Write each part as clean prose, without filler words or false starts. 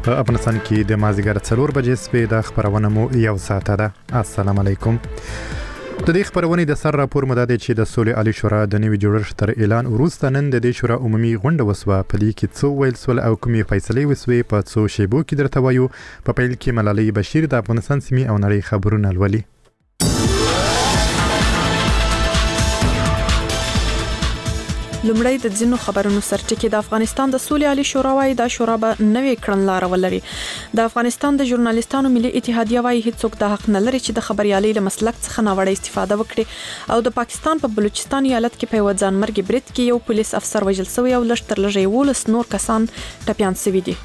په افغانستان کې د مازیګر 4 بجې سپې د خبرونه مو یو ساعت ده. السلام علیکم. د دې خبرونې د سر راپور مدد چې د سولې عالی شورا د نوي جوړښت تر اعلان وروسته نن د دې شورا عمومي غونډه وسوه. په دې کې څو ویل سول او کومې فیصلې وسوې په څو شیبو کې درته وایو. په پیل کې ملالۍ بشیر د افغانستان سیمې او نړۍ خبرونه لولي. لومړی د ځینو خبرونو سرټکی. د افغانستان د سولې عالی شورا وايي دا شورا به نوې کړنلاره ولري. د افغانستان د ژورنالیستانو ملي اتحادیه وايي هیڅوک د حق نه لري چې د خبريالۍ له مسلک څخه ناوړه استفاده وکړي. او د پاکستان په بلوچستان ایالت کې په وځان مرګ برید کې یو پولیس افسر وژل شوی او لږ تر لږه 11 نور کسان ټپيان شوي دي.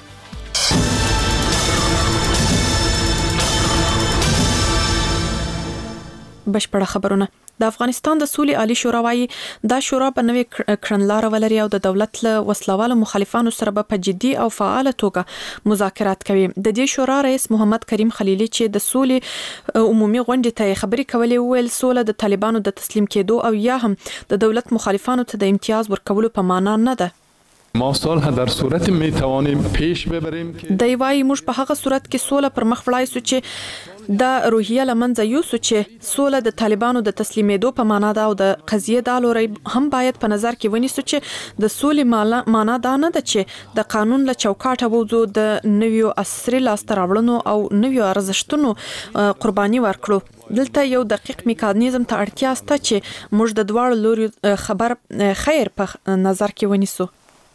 بشپړه خبرونه. د افغانستان د سولې عالی شورا وايي دا شورا په نوې کړنلاره ولري او د دولت له وسلوالو مخالفانو سره په جدي او فعال توګه مذاکرات کوي. د دې شورا رئیس محمد کریم خلیلی چې د سولې عمومي غونډې ته خبري کولې ویل سوله د طالبانو د تسلیم کېدو او یا هم د دولت مخالفانو ته د امتیاز ورکولو په معنا نه ده. ما صلح در صورت می توانیم پیش ببریم که دی وايي موږ په هغه صورت کې سوله پر مخ وړای سو چې د روحیه لمنځه یوسو چې سوله د طالبانو د تسلیمېدو په معنا ده او د قضیه د لوري هم باید په نظر کې ونیسو چې د سولې معنا ده نه ده چې د قانون له چوکاټه وځو د نویو عصري لاستراوړنو او نویو ارزښتونو قرباني ورکړو. دلته یو دقیق میکانیزم ته اړتیا شته چې موږ د دواړو لوري خبر خیر په نظر کې ونیسو.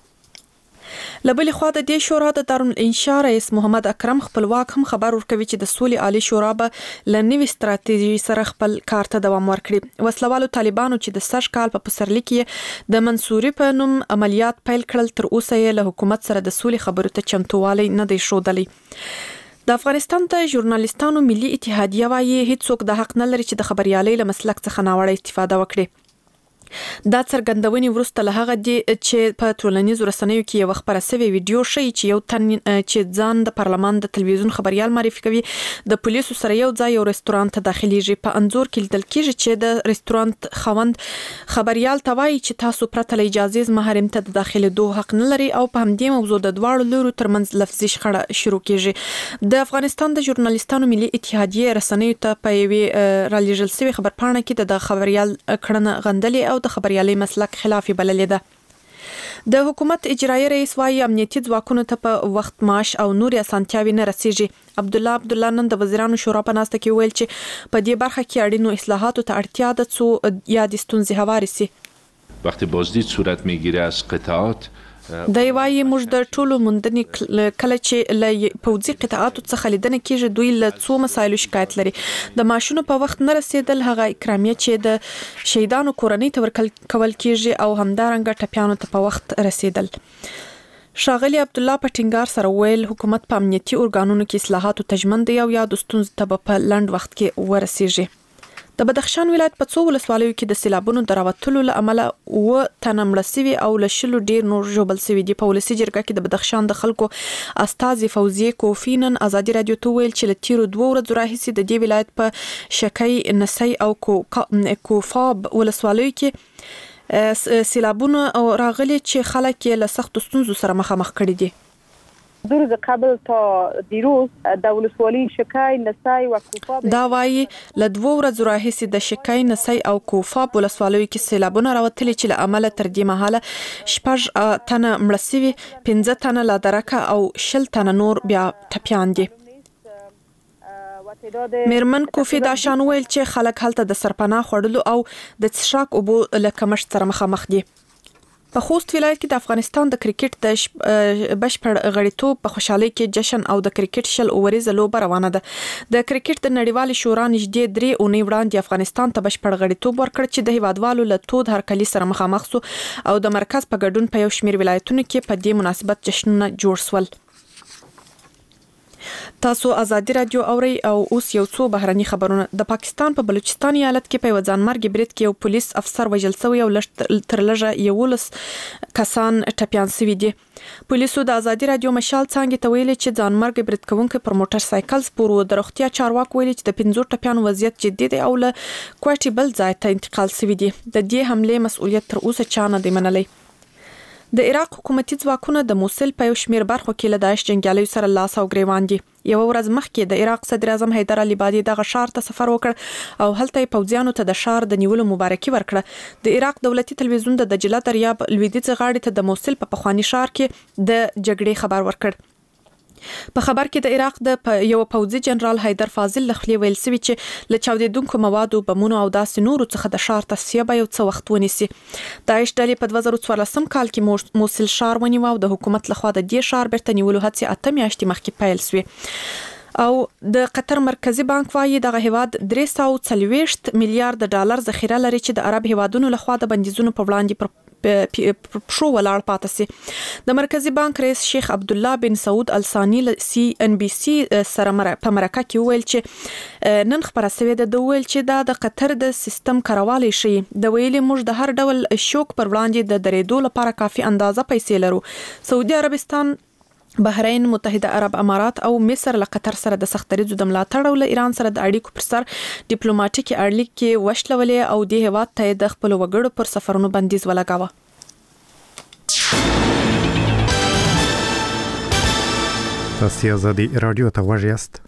لبلې خوا د دې شورا د دارالانشا رئیس محمد اکرم خپلواک هم خبر ورکوي چې د سولې عالی شورا به لنوي ستراتیژي سره خپل کار ته دوام ورکړي. وسلوالو طالبانو چې د سږ کال په پسرلي کې د منصوري په نوم عملیات پیل کړل تر اوسه یې له حکومت سره د سولې خبرو ته چمتووالی نه دی ښودلی. د افغانستان د ژورنالیستانو ملي اتحادیه وايي هیڅوک د حق نه لري چې د خبريالۍ له مسلک څخه ناوړه استفاده وکړي. دا څرګندونې وروسته له هغه دی چې په ټولنیزو رسنیو کې یو خبره سوي ویډیو شي چې یو تن چې ځان د پارلمان د تلویزیون خبريال معرفي کوي د پولیسو سره یو ځای یو رستورانت ته داخليږي. په انزور کې لیدل کېږي چې د رستورانت خوند خبريال ته وایي چې تاسو پرته له اجازه محرم ته د داخليدو حق نه لري او په همدې موضوع د دواړو لورو ترمنځ لفظي شخړه شروع کېږي. د افغانستان د ژورنالیستانو ملي اتحادیه رسنیو ته په یوې رالېږل شوی خبرپاڼه کې د خبريال کړنه غندلې او د خبريالۍ مسلک خلاف بللې ده. د حکومت اجرایي رئیس وايي امنیتي ځواکونو ته په وخت معاش او نوري اسانتیاوي نه رسیږي. عبدالله نن د وزیرانو شورا په ناسته کې ویل چې په دې برخه کې اړینو اصلاحاتو ته اړتیا ده څو یا د ستونزې هواري سي. وقتی بازدید صورت میگیره از قطعات د وايي موږ د ټولو مندنې کله چې له پوځي قطعاتو څخه لیدنه کېږي دوی له څو مسایلو شکایت لري. د ماشونو په وخت نه رسیدل هغه اکرامیه چې د شهیدانو کورنۍ ته ورکول کېږي او همدارنګه ټپيانو ته په وخت رسیدل. ښاغلي عبدالله په ټینګار سره ویل حکومت په امنیتي ارګانونو کې اصلاحاتو ته ژمن دی او یا د ستونزو ته په لنډ وخت کې ورسیږي. د بدخشان ولایت په څو ولسوالیو کې د سیلابونو د راوتلو له امله و تنه مړه شوي او له شلو ډیر نور ژوبل شوي دي. په ولسي جرګه کې د بدخشان د خلکو استازي فوزیه کوفی نن ازادي رادیو ته ویل چې له تیرو 2 ورځو راهیسې د دې ولایت په شکی نسی او کوفاب ولسوالیو کې سیلابونه راغلي چې خلک یې له سختو ستونزو سره مخامخ کړي دي. دو روز قبل تا دیروز د ولسوالۍ شکی نسی او کوفاب دا وايي له 2 ورځو راهیسې د شکی نسی او کوفاب ولسوالیو کې سیلابونه راوتلي چې له امله تر دې مهاله 6 تنه مړه شوي 15 تنه لا درکه او 10 تنه نور بیا ټپيان دي. میرمن کوفی دا شان ویل چې خلک هلته د سرپناه خوړلو او د څښاک اوبو له کمښت سره مخامخ دي. په خوست ولایت کې د افغانستان د کرکټ د بشپړ غړیتوب په خوشحالۍ کې جشن او د کرکټ شل اووريزه لوبه روانه ده. د کرکټ د نړیوال شورا نږدې 3 اونۍ وړاندې افغانستان ته بشپړ غړیتوب ورکړ چې د هیوادوالو له تود هرکلي سره مخامخ سو او د مرکز په ګډون په یو شمېر ولایتونو کې په دې مناسبت جشنونه جوړ شول. تاسو ازادي رادیو اوري او اوس یو څو بهرني خبرونه. د پاکستان په بلوچستان ایالت کې په وځان مرګ برید کې یو پولیس افسر وژل شوی او تر لږه 11 کسان ټپيان شوي دي. پولیسو د ازادي رادیو مشال څنګه ته ویلي چې ځان مرګ برید کوونکو پر موټر سایکل سپور و. د روغتیا چارواکو ویلي چې د 15 ټپيانو وضعیت جدي دی او له کوټي بل ځای ته انتقال شوی دی. د دې حمله مسؤلیت تر اوسه چا نه دی منلی. د عراق حکومتي ځواکونه د موصل په یو شمېر برخو کې له داعش جنګیالیو سره لاس او ګریوان دي. یو ورځ مخکې د عراق صدر اعظم حیدر علي بادي دغه ښار ته سفر وکړ او هلته یې پوځیانو ته د ښار د نیولو مبارکي ورکړه. د عراق دولتي تلویزیون د دجله دریاب لویدیځ غاړې ته د موصل په پخواني ښار کې د جګړې خبر ورکړ. په خبر کې د عراق د یو پوځي جنرال حیدر فاضل لخوا ویل شوی چې له چاودیدونکو موادو بمونو او داسې نورو څخه د ښار تصفیه به یو څه وخت ونیسي. داعش ډلې په 2014 کال کې موصل ښار ونیو او د حکومت لخوا د دې ښار بیرته نیولو هڅې 8 میاشتې مخکې پیل شوې. او د قطر مرکزی بانک وايي دغه هیواد 340 میلیارډ ډالر ذخیره لري چې د عرب هیوادونو لخوا د بندیزونو په وړاندې پښو ولاړ پاتې سي. د مرکزی بانک رئیس شیخ عبد الله بن سعود الثانی سی ان بی سی سره په مرکه کې ویل چې نن خبره شوې ده د ویل چې دا د قطر د سیستم کاروالی شي. د ویلي موږ د هر ډول شوک پر وړاندې د درېدو لپاره کافي اندازه پیسې لرو. سعودي عربستان، بحرین، متحده عرب امارات او مصر له قطر سره د سختریزو د ملاتړ او له ایران سره د اړیکو پر سر ډیپلوماټیکي اړیکې وشلولې او د هیواد ته د خپل وګړو پر سفرونو بندیز ولګاوه. تاسو آزادي رادیو ته غوږ یاست.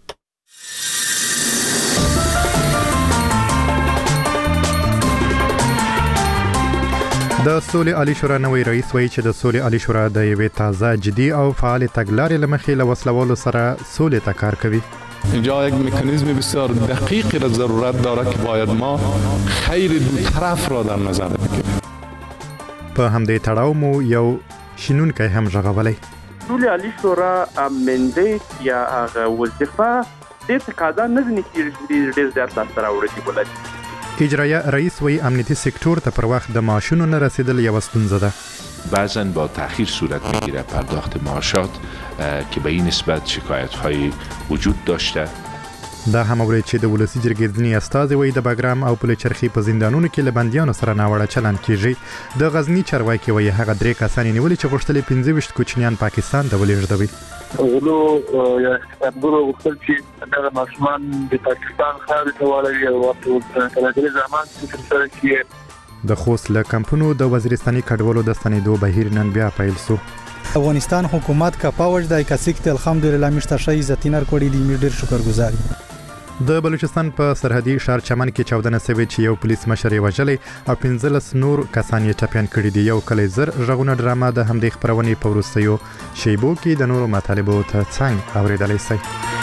د سولې عالی شورا نوی رئیس وایي چې د سولې عالی شورا د یوې تازه جدي او فعال تګلارې لمخې له وسلوالو سره سولې ته کار کوي. اینجا یک مکانیزم بسیار دقیقی را ضرورت داره که باید ما خیر دو طرف را در نظر بگیریم. په همدې تړاو مو یو شنونکی هم ژغولی. سولې عالی شورا منډیټ یا هغه وظیفه دې تقاضا نه ځنې کېږي ډېر زیات لاسته راوړي ولري. اجرایه رئیس وی امنیتی سکتور ته پر وخت د معاشونو نه رسیدل یو ستونزه ده. بعضا با تأخیر صورت میگیره پرداخت معاشات که به این نسبت شکایت‌های وجود داشته. دا هم اورید چې د ولسی جرګې ځینې استازي وی د باګرام او پلچرخي په زندانونو کې له بندیانو سره ناوړه چلند کیږي. د غزنی چارواکي وی هغه 3 کسان نیولي چې غوښتل 25 کوچنیان پاکستان ته ولېږدوي. غلو یا استعمار وختل چې دا ماشومان د پاکستان خارج ته واړوي او په دې ځمان چې سره کې د خوست له کمپونو د وزیرستاني کډوالو د ستنېدو بهیر نن بیا پیل شو. افغانستان حکومت کا پاوج د کسیکت الحمدلله مشته شي عزتینر کوړي دی ډیر شکرګزار. د بلوچستان په سرحدي ښار چمن کې 14 سوي چې یو پولیس مشر یې وژلی او 15 نور کسان یې ټپیان کړي دي. یو کلی زر ژغونه ډرامه د همدې خپرونې په وروستیو شیبو کې د نورو مطالبو ته څنګه اوریدلی شئ.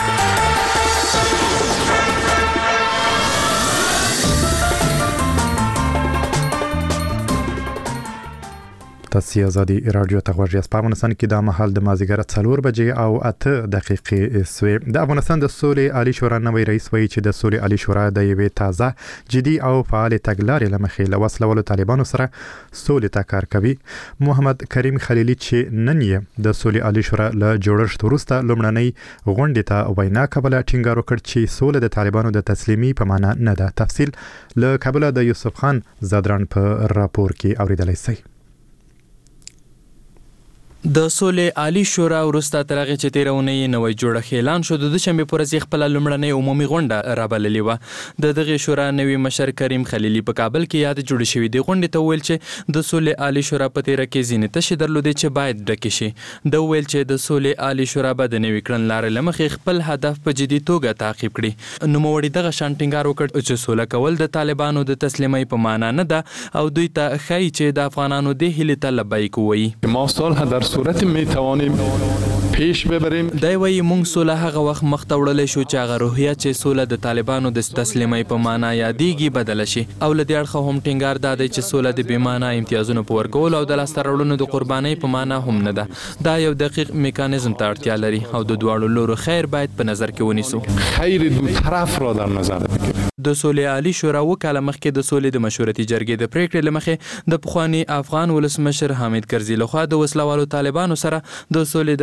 تاسو آزادي رادیو ته غوږ یاست. په افغانستان کې د مهال د مازیګر 4 بجې او 8 دقیقې سوي. د افغانستان د سولې عالی شورا نوی رئیس وایي چې د سولې عالی شورا د یوې تازه جدي او فعال تګلارې لمخې له وسلوالو طالبانو سره سولې ته کار کوي. محمد کریم خلیلی چې نن یې د سولې عالی شورا له جوړښت وروسته لومړنۍ غونډې ته وینا کوله ټینګار وکړ چې سوله د طالبانو د تسلیمي په معنا نه ده. تفصیل له کابل د یوسف خان زادران په راپور کې اوریدلی شئ. د سولې عالی شورا وروسته تر هغې چې تېره اونۍ یې نوی جوړښت اعلان شو د دوشنبې په ورځ یې خپله لومړنۍ عمومي غونډه رابللې وه. د دغې شورا نوي مشر کریم خلیلي په کابل کې یاد جوړې شوې دې غونډې ته وویل چې د سولې عالی شورا په تېره کې ځینې تشې درلودې چې باید ډکې شي. ده وویل چې د سولې عالی شورا به د نوي کړنلارې له مخې خپل هدف په جدي توګه تعقیب کړي. نوموړي دغه شان ټینګار وکړ چې سوله کول د طالبانو د تسلیمۍ په معنا نه ده او دوی ته ښایي چې د افغانانو دې هیلې ته لبیک ووایي. ما صلح در صورت میتوانیم پیش ببریم. دی وایي موږ سوله هغه وخت مخ ته وړلی شو چې هغه روحیه چې سوله د طالبانو د تسلیمۍ په معنا یادېږي بدله شي. او له دې اړخه هم ټینګار دا دی چې سوله د بې معنا امتیازونو په ورکولو او د لاسته راوړنو د قربانۍ په معنا هم نه ده. دا یو دقیق میکانیزم ته اړتیا لري او د دواړو لورو خیر باید په نظر کې ونیسو. خیر دو طرف را در نظر بگیریم. د سولې عالی شورا وکاله مخکې د سولې د مشورتي جرګې د پریکړې له مخې د پخواني افغان ولسمشر حامد کرزي لخوا د وسلوالو طالبانو سره د سولې د خبرو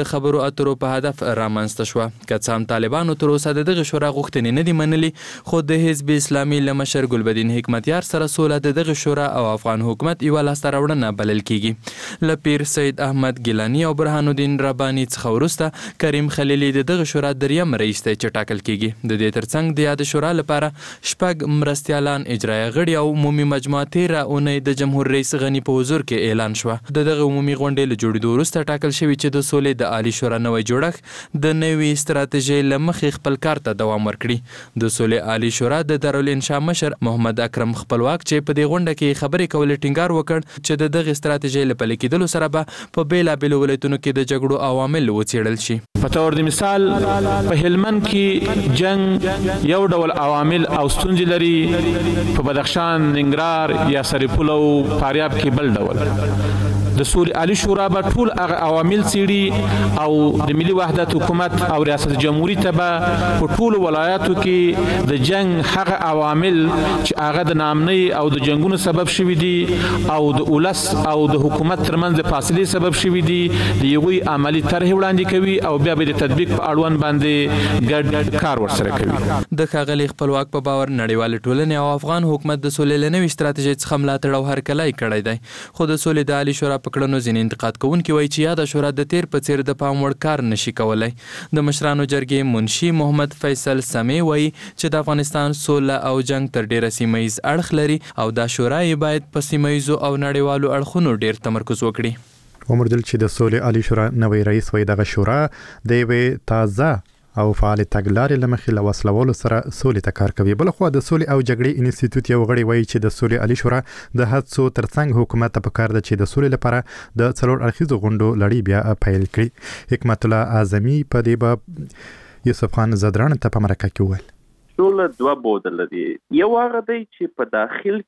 اترو په هدف رامنځته شوه. که څه هم طالبانو تر اوسه د دغه شورا غوښتنې نه دي منلي، خو د حزب اسلامي له مشر ګلبدین حکمتیار سره سوله د دغه شورا او افغان حکومت یوه لاسته راوړنه بلل کیږي. له پیر سید احمد ګیلاني او برهان الدین رباني څخه وروسته کریم خلیلي د دغه شورا دریم رئیس دی چې ټاکل کیږي. د دې ترڅنګ د یاد شورا لپاره 6 مرستیالان اجرایه غړي او عمومي مجموعه 13 اونۍ د جمهور رئیس غني په حضور کې اعلان شوه. د دغه عمومي غونډې له جوړېدو وروسته ټاکل شوي چې د سولې د عالی شورا نوی جوړښت د نوې ستراتیژۍ له مخې خپل کار ته دوام ورکړي. د سولې عالی شورا د دارالانشا مشر محمد اکرم خپلواک چې په دې غونډه کې خبرې کولې ټینګار وکړ چې د دغه ستراتیژۍ له پلي کېدلو سره به په بېلابېلو ولایتونو کې د جګړو عوامل وڅېړل شي. په تور د مثال په هلمند کې جنگ یو ډول عوامل او ستونزې لري، په بدخشان، ننګرهار یا سرپل او فاریاب کې بل ډول. د سولې عالی شورا به ټول هغه عوامل څېړي او د ملي وحدت حکومت او ریاست جمهوریت به په ټولو ولایاتو کې د جنگ هغه عوامل چې هغه د ناامنۍ او د جنگونو سبب شوي دي او د ولس او د حکومت ترمنځ د فاصلې سبب شوي دي، د هغوی عملي طرحې وړاندې کوي او بیا به د تطبیق په اړوند باندې ګډ کار ورسره کوي. د ښاغلي خپلواک په باور نړیوالې ټولنې او افغان حکومت د سولې له نوې ستراتیژۍ څخه ملاتړ او هرکلی کړی دی، خو د سولې د عالي شورا په کړنو ځینې انتقاد کوونکي وایي چې یاده شورا د تیر په څیر د پام وړ کار نشي کولی. د مشرانو جرګې منشي محمد فیصل سمې وایي چې د افغانستان سوله او جنگ تر ډیره سیمه ییز اړخ لري او دا شورا یې باید په سیمه ییزو او نړیوالو اړخونو ډیر تمرکز وکړي. عمر دل چې د سولې عالی شورا نوی رئیس وایي دغه شورا د یوې تازه او فعال تګلارې له مخې له وسلوالو سره سولې ته کار کوي. بلخوا د سولې او جګړې انسټیټیوټ یو غړی وایي چې د سولې عالی شورا د هڅو ترڅنګ حکومت ته پکار ده چې د سولې لپاره د څلور اړخیزو غونډو لړۍ بیا پیل کړي. حکمت الله اعظمي په دې باب یوسف خان زدران ته په مرکه کې وویل سوله دوه بعد لري. یو هغه دی چې په داخل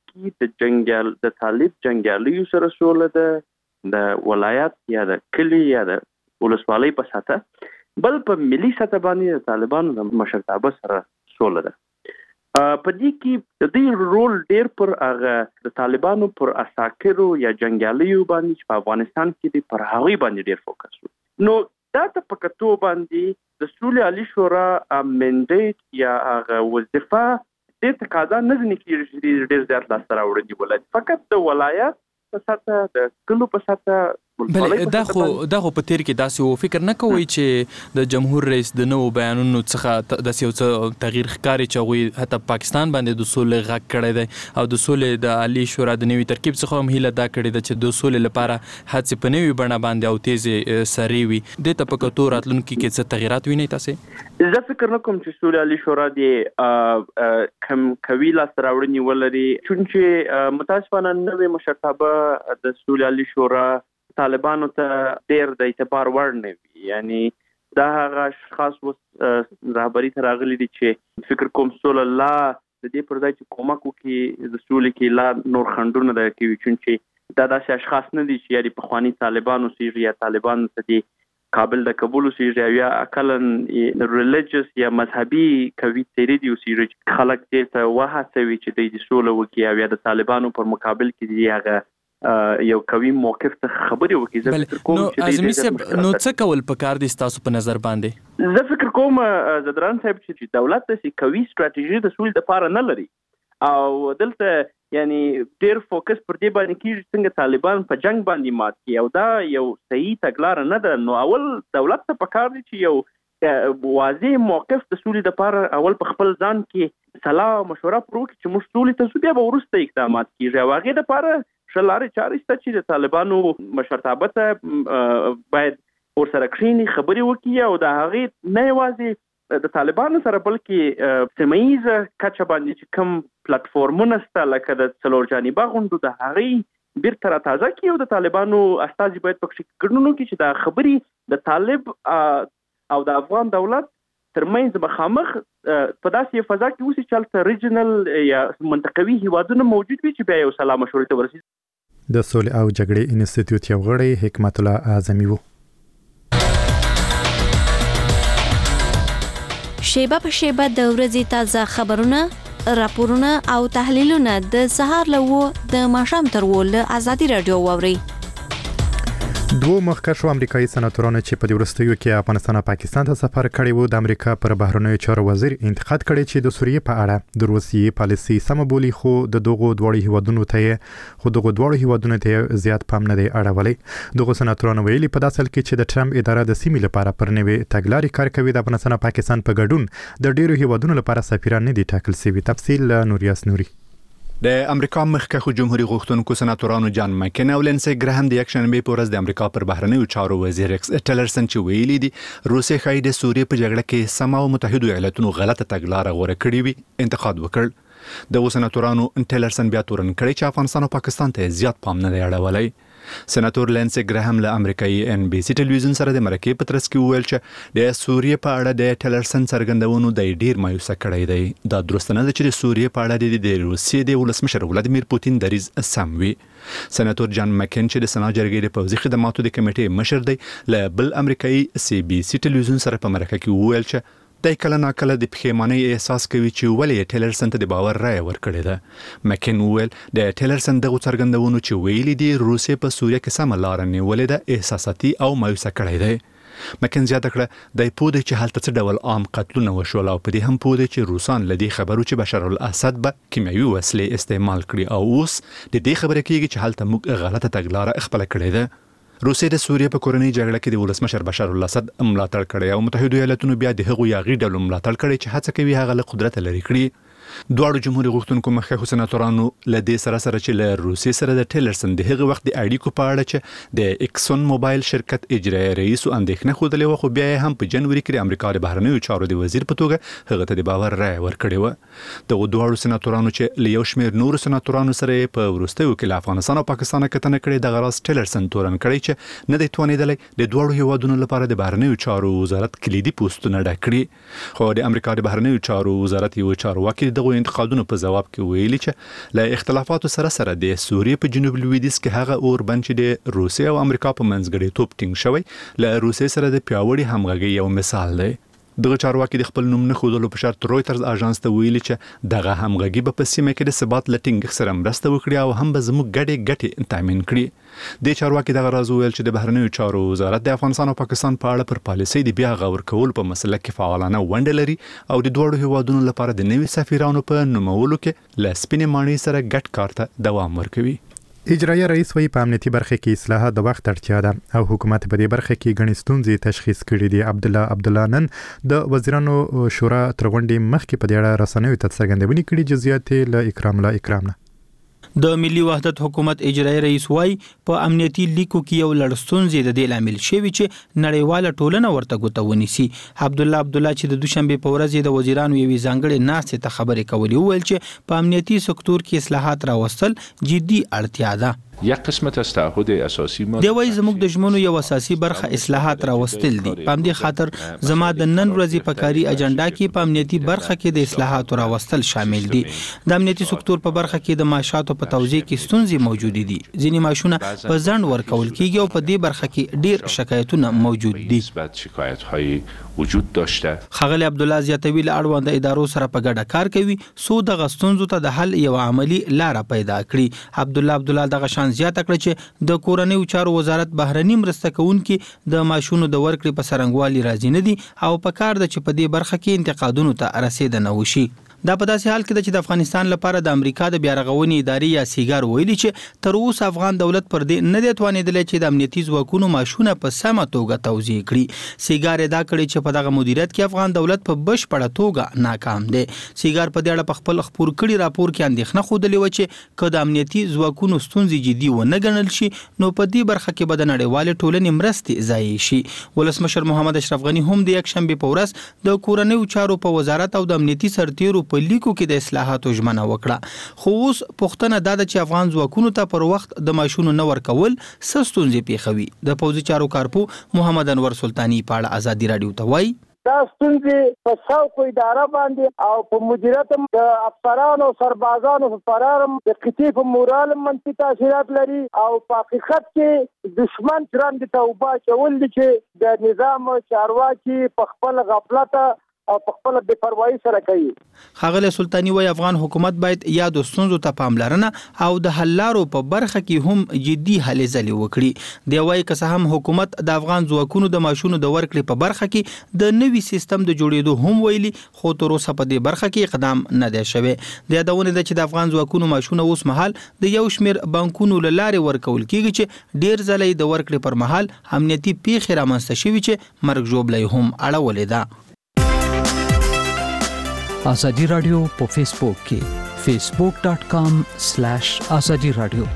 کې د طالب جنګیالیو سره سوله ده، د ولایت یا د کلی یا د ولسوالۍ په سطح، بل په ملي سطح باندې د طالبانو د مشرتابه سره سوله ده. په دې کې د دې رول ډیر پر هغه د طالبانو پر اساکرو یا جنګیالیو باندې چې په افغانستان کې دي پر هغوی باندې ډیر فوکس و. نو دا ته په کتو باندې د سولې عالی شورا منډیټ یا هغه وظیفه دې تقاضا نه ځنې کېږي چې ډیر زیات لاسته راوړي ولایت، فقط د ولایت په سطح د کلو په سطح. بلې دا خو په تیر کې داسې و، فکر نه کوئ چې د جمهور رئیس د نوو بیانونو څخه داسې یو څه تغییر ښکاري چې هغوی حتی پاکستان باندې د سولې غږ کړی دی او د سولې د عالي شورا د نوي ترکیب څخه هم هیله دا کړې ده چې د سولې لپاره هڅې په نوي بڼه باندې او تیزې سرې وي. دې ته په کتو راتلونکي کې څه تغییرات وینئ تاسې؟ زه فکر نه کوم چې سولې عالی شورا د کم کوي لاسته راوړنې ولري، چونکې متاسفانه نوې مشرتابه د سولې عالی شورا طالبانو ته ډیر د اعتبار وړ نه وي. یعنی دا هغه اشخاص رهبري ته راغلي دي چې فکر کوم سوله لا د دې پر ځای چې کومک وکړي د سولې کې لا نور خنډونه ده کوي، چونکې دا داسې اشخاص نه دي چې یاري پخواني طالبانو سیږي یا طالبانو ته دي کابل د قبول سیږي یا اقلا ریلیجیس یا مذهبي کوي تیری دي سیږي خلک دې ته وهڅوي چې د سوله وکړي او یا د طالبانو پر مقابل کې دی هغه یو قوي موقف ته خبرې وکړي. نو اعظمي صاحب نو څه کول پکار دي ستاسو په نظر باندې؟ زه فکر کوم زدران صاحب چې دولت د قوي ستراتیژي د سولې لپاره نه لري او دلته یعنی ډیر فوکس پر دې باندې کیږي څنګه طالبان په جنگ باندې مات کړي او دا یو صحیح تګلاره نه ده. نو اول دولت ته پکار دي چې یو واضح موقف د سولې لپاره اول په خپل ځان کې صلاح او مشوره پروکړي چې موږ سولې ته بیا به وروسته اقدامات کیږي او هغې لپاره شلارې چارې شته چې د طالبانو مشرتابه ته باید ورسره کښېني خبرې وکړي او د هغې نه یوازې د طالبانو سره بلکې سیمه ییزه کچه باندې چې کوم پلټفورمونه شته لکه د څلور جانبه غونډو د هغې بیرته راتازه کړي او د طالبانو استازي باید پکې ګډون وکړي چې دا خبرې د طالب او د افغان دولت ترمنځ مخامخ په داسې فضا کې اوسي چې هلته ریجنل یا منطقوي هیوادونه موجود وي چې بیا یو سلا مشورې ته ورسېږي. د سولې او جګړې انسټیټیوټ یو غړی حکمت الله اعظمي و. شیبه په شیبه د ورځې تازه خبرونه، راپورونه او تحلیلونه د سهار له 9 د ماښام تر 10 له ازادي رادیو واوري. دوه مخکښو امریکایي سناتورانو چې په دې وروستیو کې افغانستان او پاکستان ته سفر کړی وو د امریکا پر بهرنیو چارو وزیر انتقاد کړی چې د سوریې په اړه د روسیې پالیسي سم بولی خو دغه دوه هیوادونو ته زیات پام نه دی اړولی دغه سناتورانو ویلي په داسل کې چې د ټرمپ اداره د سیمې لپاره پر نوې تګلارې کار کوي د افغانستان او پاکستان په ګډون د ډیرو هیوادونو لپاره سفیران نه دي ټاکل شوي. تفصیل نوریاس نوري. د امریکا مخکښو جمهوریت غوښتونکو سناتورانو جان مکین او لینسي ګراهم د یکشنبه په ورځ د امریکا پر بهرنیو چارو وزیر ایکس ټیلرسن چې ویلي دي روسیې خای د سوریې په جګړه کې سم او متحده ایالاتونو غلطه تګلارې غوړه کړې وي انتقاد وکړ. د سناتورانو ټیلرسن بیا تورن کړی چې افغانستان او پاکستان ته زیات پام نه دی اړولی. سناتور لینسي ګراهم له امریکایي ان بي سي ټلویزیون سره د مرکې په ترڅ کې وویل چې د سوریې په اړه د ټیلرسن څرګندونو د ډیر مایوسه کړی دی. دا درست نه ده چې د سوریې په اړه د روسیې د ولسمشر ولادیمیر پوتین دریځ سم وي. سناتور جان مکین چې د سنا جرګې د پوځي خدماتو د کمیټې مشر دی له بل امریکایي سی بي سي ټلویزیون سره په مرکه کې وویل چې د کله ناکله د پښیمانۍ احساس کوي چې ولې ټیلرسن ته د باور رائے ورکړی ده. مکین وویل د ټیلرسن دغه څرګندونو چې ویلي دي روسیې په سوریه کې سم لار نیولې ده احساساتي او مایوسه کړی دی. مکین زیاته کړه د پوده چې حالت څه ډول عام قتلونه وشول او په دې هم پوده چې روسان لدی خبرو چې بشار الاسد به کیمیاوي وسلې استعمال کړي او اوس د دې خبره کېږي چې حالت موږ غلطه تګلارې خپل کړې ده. روسیې د سوریې په کورنۍ جګړه کې د ولسمشر بشار الاسد ملاتړ کړی او متحده ایالاتونو بیا د هغو یاغي ډلو ملاتړ کړی چې هڅه کوي هغه له قدرت لري کړي. دواړو جمهوریت غوښتونکو مخکښو سناتورانو له دې سره چې له روسیې سره د ټیلرسن د هغه وخت د اړیکو په اړه چې د ایکسون موبایل شرکت اجرایي رئیس اندېښنه خوده خو بیا هم په جنوري کې د امریکا د بهرنیو چارو د وزیر په توګه هغه ته د باور رائے ورکړی و. د دواړو سناتورانو چې له یو شمېر نور سناتورانو سره په وروستیو کې له افغانستان او پاکستان کتنه کړې د غراس ټیلرسن تورن کړی چې نه د توانیدلې د دواړو هیوادونو لپاره د بهرنیو چارو وزارت کلیدي پوسټونه ډکړي. خو د امریکا د بهرنیو چارو وزارت یو چارواکي دغه انتقادونو په جواب کې ویلي چې له اختلافاتو سره د سوریې په جنوب لویدیځ کې هغه اور بند چې د روسیې او امریکا په منځګړیتوب ټینګ شوی له روسیې سره د پیاوړي همغږۍ یو مثال دی. دغه چارواکي د خپل نوم نه ښودلو په شرط رویټرز اژانس ته ویلي چې دغه همغږي به په سیمه کې د ثبات له ټینګښت سره مرسته وکړي او هم به زموږ ګټې تامین کړي. د چارواکي دغه راز ویل چې د بهرنیو چارو وزارت د افغانستان او پاکستان په اړه پر پالیسۍ د بیا غور کول په مسله کې فعالانه ونډه لري او د دوړو هیوادونو لپاره د نوي سفیرانو په نومولو کې له سپینې ماڼۍ سره ګډ کار ته دوام ورکوي. اجرایي رئیس وی په امنیتي برخه کې اصلاحات د وخت اړتیا ده او حکومت په دې برخه کې غني ستونزې تشخیص کړي دي. عبدالله نن د وزیرانو شورا ترغونډې مخکې په دې اړه رسنیو ته څرګندونې کړي. جزئیات له اکرام نه. د ملي وحدت حکومت اجرایي رئیس وای په امنیتي لیکو کې یو لړ ستونزې د دې لامل شوی چې نړیواله ټولنه ورته ګوته ونیسي. عبدالله چې د دوشنبه په ورځ د وزیرانو یوې ځانګړې ناستې ته خبرې کولې وویل چې په امنیتي سکتور کې اصلاحات راوستل جدي اړتیا ده. یک قسمت از تعهد اساسی ما دی وای زموږ د ژمنو یو اساسي برخه اصلاحات راوستل دي. په همدې خاطر زما د نن ورځې په کاري اجنډا کې په امنیتي برخه کې د اصلاحات راوستل شامل دي. د امنیتي سکتور په برخه کې د معاشاتو په توزیع کې ستونزې موجود دي. ځینې معاشونه په ځنډ ورکول کیږي او په دې برخه کې ډیر شکایتونه موجود دي. شکایت‌های وجود داشته. خغل عبدالله زیاتوی له اړوند ادارو سره په ګډه کار کوي سو د غستونزو ته د حل یو عملی لار پیدا کړي. عبدالله دغه شان زیاته کړ چې د کورنیو چارو وزارت بهرنی مرسته کوونکي د ماشونو د ورکړې په سرنګوالي راځي نه دي او په کار د چې په دې برخه کې انتقادونو ته رسیدنه وشي. دا په داسې حال کې چې د افغانستان لپاره د امریکا د بیارغونې ادارې یا سیګار ویلي چې تر اوسه افغان دولت پر دې نه دی توانیدلی چې د امنیتي ځواکونو ماشونه په سمه توګه توزیع کړي. سیګار ادعا کړې چې په دغه مدیریت کې افغان دولت په بشپړه توګه ناکام دی. سیګار په دې اړه په خپل خپور کړي راپور کې اندېښنه ښودلې و چې که د امنیتي ځواکونو ستونزې جدي ونه ګڼل شي نو په دې برخه کې به د نړیوالې ټولنې مرستې ضایع شي. ولسمشر محمد اشرف غني هم د یکشنبې په ورځ د کورنیو چارو په وزارت او د امنیتي سرتیرو په لیکو کې د اصلاحاتو ژمنه وکړه. خو اوس پوښتنه دا ده چې افغان ځواکونو ته پر وخت د ماشونو نه ورکول څه ستونزې پیښوي. د پوځي چارو کارپو محمد انور سلطانی په اړه ازادي راډیو ته وایي دا ستونزې په څوکو اداره باندې او په مدیریت د افسرانو سربازانو په فرارم د قطعي په مورال منفي تاثیرات لري او په حقیقت کې دشمن ترند توبه کول دي چې د نظام چارواکي په خپل غفلت او په خپل بې پروايي سره کوي. ښاغلی سلطاني وایي افغان حکومت باید یادو ستونزو ته پاملرنه او د حل لارو په برخه کې هم جدي هلې ځلې وکړي. دی وایي که څه هم حکومت د افغان ځواکونو د ماشونو د ورکړې په برخه کې د نوي سیستم د جوړېدو هم ویلي، خو تر اوسه په دې برخه کې اقدام نه دی شوی. د یادونه ده چې د افغان ځواکونو ماشونه اوس مهال د یو شمېر بانکونو له لارې ورکول کېږي چې ډېر ځله د ورکړې پر مهال امنیتي پیښې رامنځته شوي چې مرګ ژوبلی هم اړولې ده. ازادي رادیو په فیسبوک کې facebook.com/ازادي رادیو.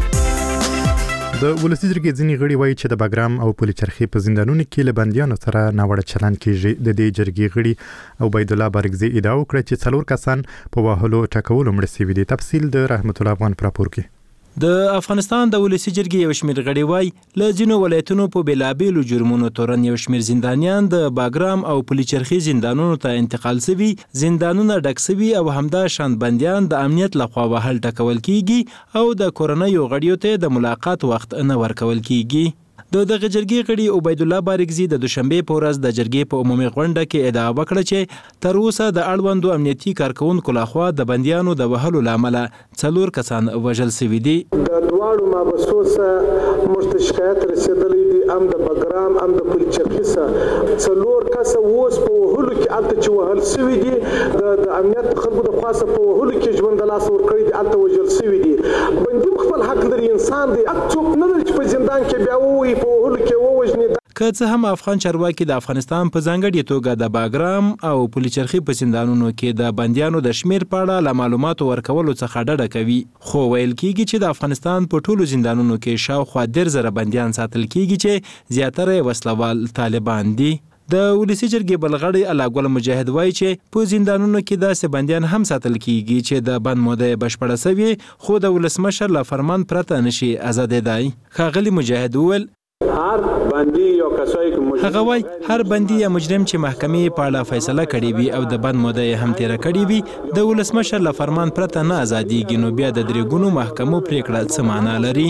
د ولسی جرګې ځینې غړي وایي چې د باګرام او پولي چرخي په زندانونو کې له بندیانو سره ناوړه چلند کیږي. د دې جرګې غړي عبید الله بارګزي ادعا وکړه چې 4 کسان په وهلو ټکولو مړ شوي دي. تفصیل د رحمت الله افغان پر راپور کې. د افغانستان د ولسی جرګې یو شمېر غړي وایي له ځینو ولایتونو په بېلابېلو جرمونو تورن یو شمېر زندانیان د باګرام او پولي چرخي زندانونو ته انتقال شوي، زندانونه ډک شوي او همدا شان بندیان د امنیت لخوا وهل ټکول کیږي او د کورنیو غړیو ته د ملاقات وخت نه ورکول کیږي. د دغه جرګې غړي عبید الله بارګزي د دوشنبه په ورځ د جرګې په عمومي غونډه کې ادعا وکړه چې تر اوسه د اړوندو امنیتي کارکونکو لخوا د بندیانو د وهلو لامل 4 کسان وژل شوي دي. د دواړو مابسو څخه موږ ته شکایت رسیدلی دی، هم د باګرام هم د پولي چرخي څخه 4 کسه اوس په وهلو کې هلته چې وهل شوي دي، د امنیت خلکو د خوا څخه په وهلو کې ژوند د لاسه ورکړي دي، هلته وژل شوي دي. بندي خپل حق لري، انسان دی، څوک نه لري چې په زندان کې بیا ووایي په وهلو کې ووژني. که څه هم افغان چارواکي د افغانستان په ځانګړې توګه د باګرام او پولي چرخي په زندانونو کې د بندیانو د شمیر په اړه له معلوماتو ورکولو څخه ډډه کوي، خو ویل کېږي چې د افغانستان په ټولو زندانونو کې شاوخوا 10,000 بندیان ساتل کېږي چې زیاتره وسلوال طالبان دي. د ولسی جرګې بلغړی الله ګل مجاهد وایي چې په زندانونو کې داسې بندیان هم ساتل کیږي چې د بند موده بشپړه شوی خو د ولسمشر له فرمان پرته نشي آزادېدای. ښاغلی مجاهد وویل هر بندي یا کسایی که هغه وای هر بندي یا مجرم چې محکمې په اړه فیصله کړې وي او د بند موده هم تیره کړې وي د ولسمشر له فرمان پرته نه آزادېږي، نو بیا د 3 ګونو محکمو پریکړه څه معنا لري؟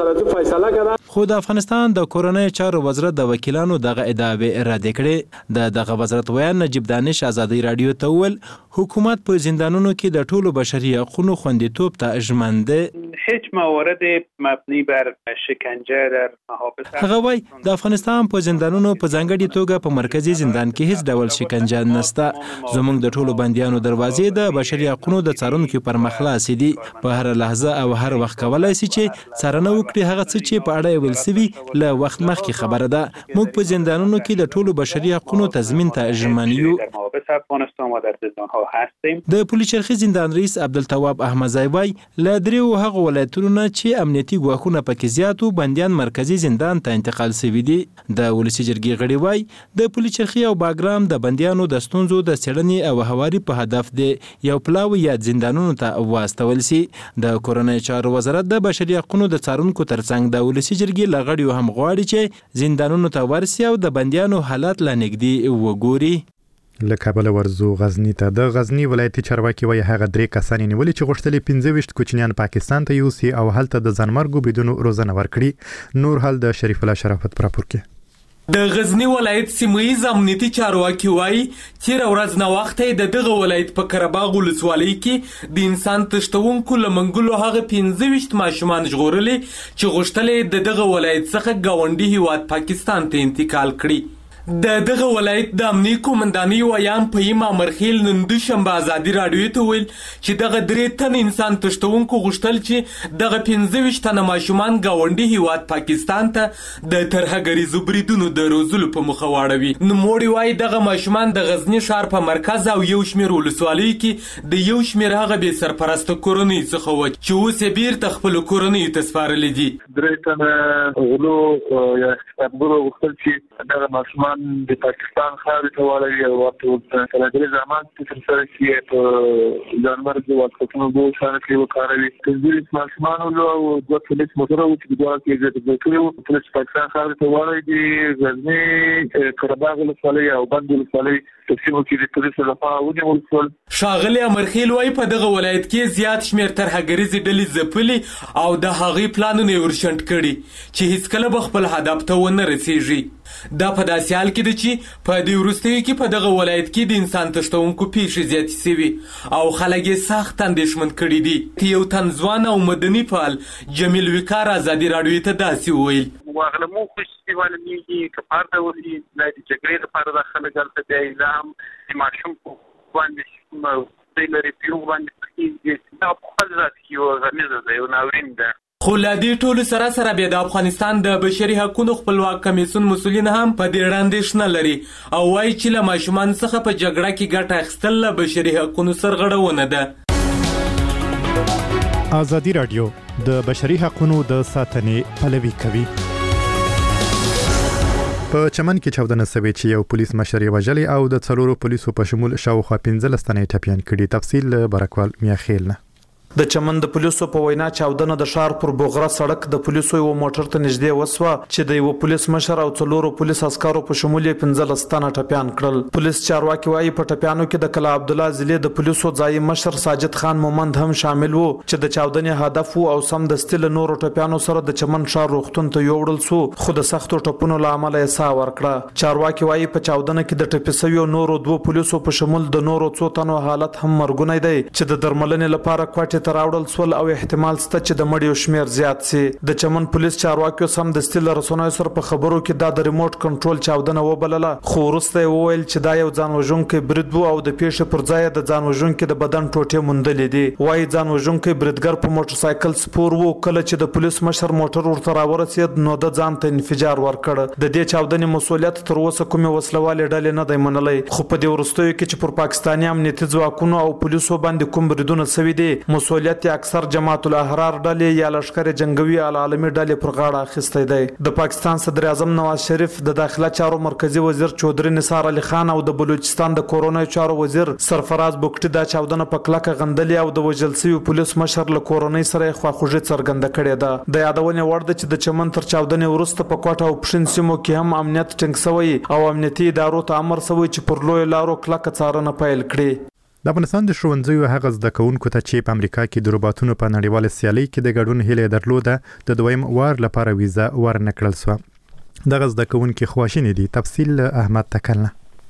خو د افغانستان د کورنۍ چارو وزارت د وکیلانو دغه ادعاوې رد کړې. دغه وزارت ویان نجیب دانش ازادي رادیو ته وویل حکومت په زندانونو کې د ټولو بشري حقوقو خوندیتوب ته ژمن دی. هیچ موارد مبنی بر شکنجه در محابس هغه وای د افغانستان په زندانونو په ځانګړي توګه په مرکزی زندان کې هیڅ ډول شکنجه نشته. زموږ د ټولو بندیانو دروازې د بشري حقوقو د څارونکو پر مخ خلاصې دي. په هر لحظه او هر وخت کولای شي چې څارنه وکړي هغه څه چې په اړه ویل سوي له وخت مخکې خبره ده. موږ په زندانونو کې د ټولو بشري حقوقو تضمین ته ژمن یو. د پولي چرخي زندان رئیس عبدالتواب احمدزی وای له 3 هغه ولایتونو نه چې امنیتي ګواښونه پکې زیاتو بندیان مرکزی زندان ته انتقال شوي دي. د ولسی جرګې غړي وای د پولي چرخي او باګرام د بندیانو د ستونزو د څېړنې او هواري په هدف دی یو پلاوی یا زندانونو ته واستول شي. د کورنۍ چارو وزارت د بشري حقوقو د څارونکو ترڅنګ د ولسی جرګې لغړیو هم غواړي چې زندانونو ته ورسي او د بندیانو حالات لنګدي وګوري. له کابل ورزو غزنی ته. د غزنی ولایتي چارواکي وایي هغه 3 کسان نیولي چې غوښتل 25 کوچنیان پاکستان ته یوسي او هلته د ځانمرګو بدون روزنه ورکړي. نور حال د شریف الله شرافت پر راپور کې. د غزنی ولایت سیمه‌ییز امنیتي چارواکي وایي چې ورځ نه وخت د دغه ولایت په قرهباغ ولسوالۍ کې د انسان تشتونکو لمنګلو هغه 25 ماشومان ژغورلي چې غوښتل د دغه ولایت څخه گاونډي هیواد پاکستان ته انتقال کړي. د دغه ولایت د امنیي قومندانۍ ویان فهیم امرخیل نن دوشنبه ازادي راډیو ته ویل چې دغه 3 تن انسان تشتونکو غوښتل چې دغه 25 تنه ماشومان گاونډي هیواد پاکستان ته د ترهګریزو بریدونو د روزلو په مخه واړوي. نوموړي وایي دغه ماشومان د غزنی ښار په مرکز او یو شمېر ولسوالیو کې د یو شمېر هغه بې سرپرسته کورنۍ څخه و چې اوس یې بیرته خپلو کورنیو ته سپارلي دي. 3 تنه غلو یا استعمارګرو غوښتل چې دغه ماشومان د پاکستان خاورې ته واړوي او ورته تلګري زمان تر سره کې په ځانمرګ واسطونو به سره کې وکاروي. د دې ماشومانو له 2 پولیس موټرو چې دوه کې د کلیو پولیس پاکستان خاورې ته واړوي د غزنی قرهباغ ولسوالۍ او بند ولسوالۍ سیمو کې د پولیسو لخوا ونیول شول. ښاغلی امرخیل وایي په دغه ولایت کې زیات شمېر ترهګریزې ډلې ځپلي او د هغې پلانونه یې ورشنډ کړي چې هیڅکله به خپل هدف ته ونه رسیږي. دا په داسې حال کې ده چې په دې وروستیو کې په دغه ولایت کې د انسان تښتونکو پیښې زیاتې سوي او خلک یې سخت اندېښمن کړي دي. یو تن ځوان او مدني فعال جمیل وقار ازادي راډیو ته داسې وویل: واغله مو خوشي معلومیږي که پارته ولي د جګړې لپاره د خلک هلته بیا الزام د ماشوم باندې دوی لري پیو باندې پکې دا په خپل ذات یو غمیزه ده یو ناورین ده. خو له دې ټولو سره بیا د افغانستان د بشري حقوقو خپلواک کمیسیون مسؤلین هم په دې وړاندیز نه لري او وایي چې له ماشومان څخه په جګړه کې ګټه اخیستل له بشري حقوقو سرغړونه ده. ازادي راډیو د بشري حقوقو د ساتنې پلوي کوي. په چمن کې 14 سوي چې یو پولیس مشر یې وژلي او د څلورو پولیسو په شمول شاوخوا 15 تنه ټپيان کړي. تفصیل برکوال میاخیل نه. د چمن د پولیسو په وینا چاودنه د ښار پر بوغره سړک د پولیسو یو موټر ته نږدې وسوه چې د یو پولیس مشر او څلورو پولیس عسکرو په شمول 15 تنه ټپيان کړل. پولیس چارواکي وایي په ټپيانو کې د کلا عبد الله ضلع د پولیسو ځای مشر ساجد خان مومند هم شامل وو چې د چاودنې هدف او سم د ستل نورو ټپيانو سره د چمن ښار روغتون ته یوړل سو خو د سختو ټپونو له امله یې ساه ورکړه. چارواکي وایي په چاودنه کې د ټپي شویو نورو دوه پولیسو په شمول د نورو څو تنو حالت هم مرګونی دی چې د درملنې لپاره کوټې ته راوړل سول او احتمال شته چې د مړیو شمیر زیات سي. د چمن پولیس چارواکي سم د ستل رسنوي سره په خبرو کې دا د ریموټ کنټرول چاودنه وبلله خو وروسته وویل چې دا یو ځان وژونکی برید وو او د پیښې پر ځای د ځان وژونکي د بدن ټوټې موندلې دي. وایي ځان وژونکی بریدګر په موټر سایکل سپور وو کله چې د پولیس مشر موټر ورته راورسید نو د ځان ته انفجار ورکړ. د دې چاودنې مسؤلیت تر اوسه کومه وسلوالې ډلې نه دی منلای خو په دې وروستیو کې چې پر پاکستاني امنیتي ځواکونو او پولیسو باندې کوم بریدونه سوي دي مسؤلیت اکثر جماعت الاحرار ډلې یا لشکر جنگوي العالمي ډلې پر غاړه اخیستی دی. د پاکستان صدر اعظم نواز شریف د داخله چارو مرکزی وزیر چودري نثار علي خان او د بلوچستان د کورونای چارو وزیر سرفراز بوکټي دا چاودنه په کلکه غندلې او د وژل شوي پولیس مشر له کورونای سره خواخوږي څرګنده کړې ده. د یادونې وړ ده چې د چمن تر چاودنې وروسته په کوټه او پښین سیمو کې هم امنیت ټینګ شوی او امنیتي ادارو ته امر شوی چې پر لوی لارو کلکه څارنه پیل کړي. د افغانستان د ښوونځیو هغه زده کوونکو ته چې په امریکا کې د روباټونو په نړیواله سیالۍ کې د ګډون هیله درلوده د دویم وار لپاره ویزا ورنکړل شوه. دغه زده کوونکي خواشیني دي. تفصیل احمد تکلنه.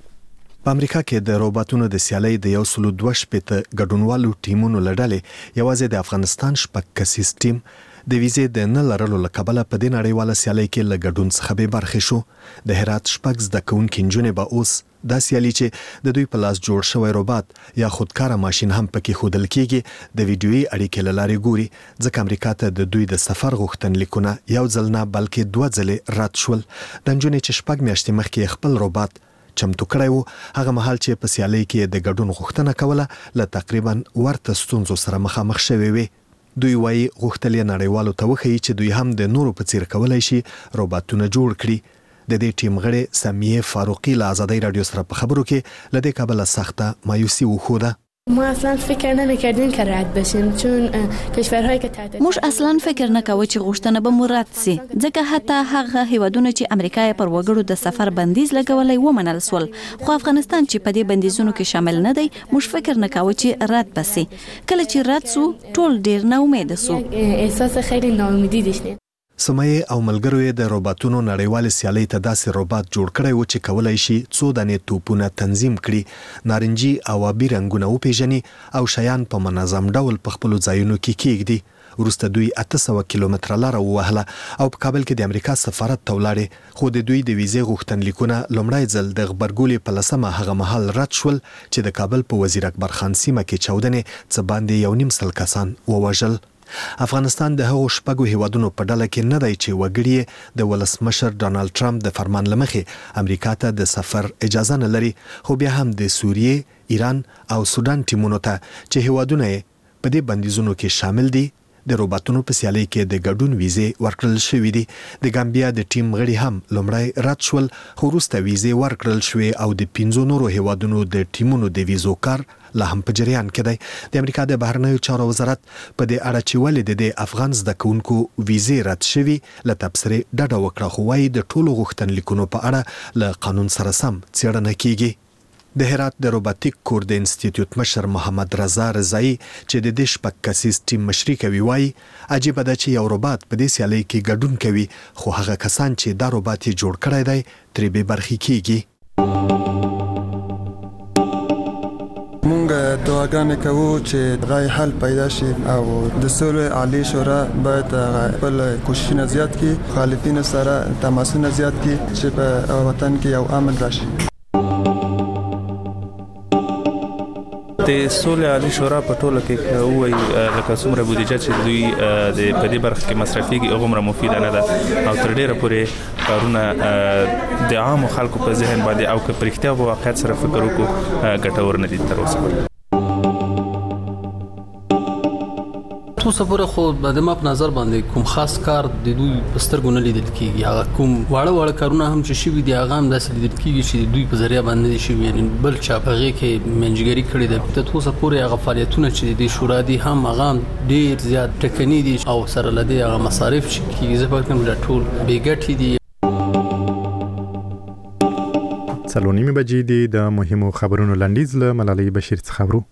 په امریکا کې د روباټونو د سیالۍ د 122 ګډونوالو ټیمونو لړلې یوازې د افغانستان شپږ کسیز ټیم د ویزې د نه لرلو له کبله په دې نړیواله سیالۍ کې له ګډون څخه بې برخې شو. د هرات شپږ زده کوونکي نجونې به اوس دا سیالي چې د دوی په لاس جوړ شوی روباټ یا خودکاره ماشين هم پکې ښودل کیږي د ویډیويي اړیکې له لارې ګوري ځکه امریکا ته د دوی د سفر غوښتنلیکونه یو ځل نه بلکې 2 ځلې رد شول. د نجونې چې شپږ میاشتې مخکې خپل روباټ چمتو کړی وو هغه مهال چې په سیالۍ کې د ګډون غوښتنه کوله له تقریبا ورته ستونزو سره مخامخ شوي وي. دوی وایي غوښتل یې نړیوالو ته وښیي چې دوی هم د نورو په څیر کولای شي روباټونه جوړ کړي. د دې ټیم غړي سمیه فاروقی له آزادی رادیو سره په خبرو کې لدې کابل سخته مایوسی وخوده. ما اصلا فکر نمی‌کردیم که رد بشیم چون کشورهایی که تحت موږ اصلا فکر نه کاوه چې غوښتنه به مو رد سي ځکه حتی هغه هیوادونه چې امریکا یې پر وګړو د سفر بندیز لګولای ومنل سول خو افغانستان چې په دې بندیزونو کې شامل نه دی موږ فکر نه کاوه چې رد بسي. کله چې رد سو ټول ډیر نه امید سو. احساس خیلی ناامیدی داشتیم. سمیه او ملګرو یې د روباټونو نړیوال سیالۍ ته داسې روباټ جوړ کړی و چې کولای شي څو دانې توپونه تنظیم کړي نارنجي او آبي رنګونه وپیژني او شیان په منظم ډول په خپلو ځایونو کې کیږدي. وروسته دوی 800 کیلومتره لاره ووهله او په کابل کې د امریکا سفارت ته ولاړې خو د دوی د ویزې غوښتنلیکونه لومړی ځل د غبرګولې په لسمه هغه مهال رد شول چې د کابل په وزیر اکبر خان سیمه کې چاودنې څه باندې 1.5 کسان ووژل. افغانستان د هغو شپږو هیوادونو په ډله کې نه دی چې وګړي د ولسمشر ډانلډ ټرمپ د فرمان لمخې امریکا ته د سفر اجازه نه لري خو بیا هم د سوریې، ایران او سودان ټیمونو ته چې هیوادونه په دې بندیزونو کې شامل دي د روباټونو په سیالۍ کې د ګډون ویزې ورکړل شوې دي. د ګامبیا د ټیم غړي هم لومړی رد شول خو وروسته ویزې ورکړل شوې او د 15 نورو هیوادونو د ټیمونو د ویزو کار لا هم په جریان کې دی. د امریکا د بهرنیو چارو وزارت په دې اړه چې ولې د افغان زده کوونکو ویزې رد شوې له تبصرې ډډه وکړه خو وايي د ټولو غوښتنلیکونو په اړه له قانون سره سم څېړنه کیږي. د هرات د روباتیک کور د انسټیټیوټ مشر محمد رضا رضایی چې د دې شپږ کسیز ټیم مشري کوي وایي عجیبه ده چې یو روبات په دې سیالۍ کې ګډون کوي خو هغه کسان چې دا روبات یې جوړ کړی دی ترې بې برخې کیږي. مونږ دعاګانې کوو چې غای حل پیدا شي او د سولې عالی شورا باید خپل کوششونه زیات کړي، مخالفین سره تماسونه زیات کړي چې په وطن کې یو امن راشي. د سولې عالی شورا په ټوله کې وایي لکه څومره بودیجه چې دوی د په دې برخه کې مصرفيږي هغه مفیده نه ده او تر ډیره پورې کارونه د عام خلکو په ذهن باندې او که پرختیا په واقعیت سره فکر وکړو ګټور نه دي تر اوسه. اوسه پورې خو د ما په نظر باندې کوم خاص کار د دوی په سترګو نه لیدل کیږي. هغه کوم واړه کارونه هم چې شوي دي هغه هم داسې لیدل کیږي چې دوی په ذریعہ باندې شوي، یعنی بل چا په هغې کې منځګري کړې ده. ته اوسه پورې هغه فعالیتونه چې د شورا دي هم هغه ډېر زیات ټکني دي او سره له دې هغه مصارف چې کیږي زه فکر کوم ټول بې ګټې دي. 3:30 بجې دي. د مهمو خبرونو لنډیز له ملالۍ بشیر څخه خبرو.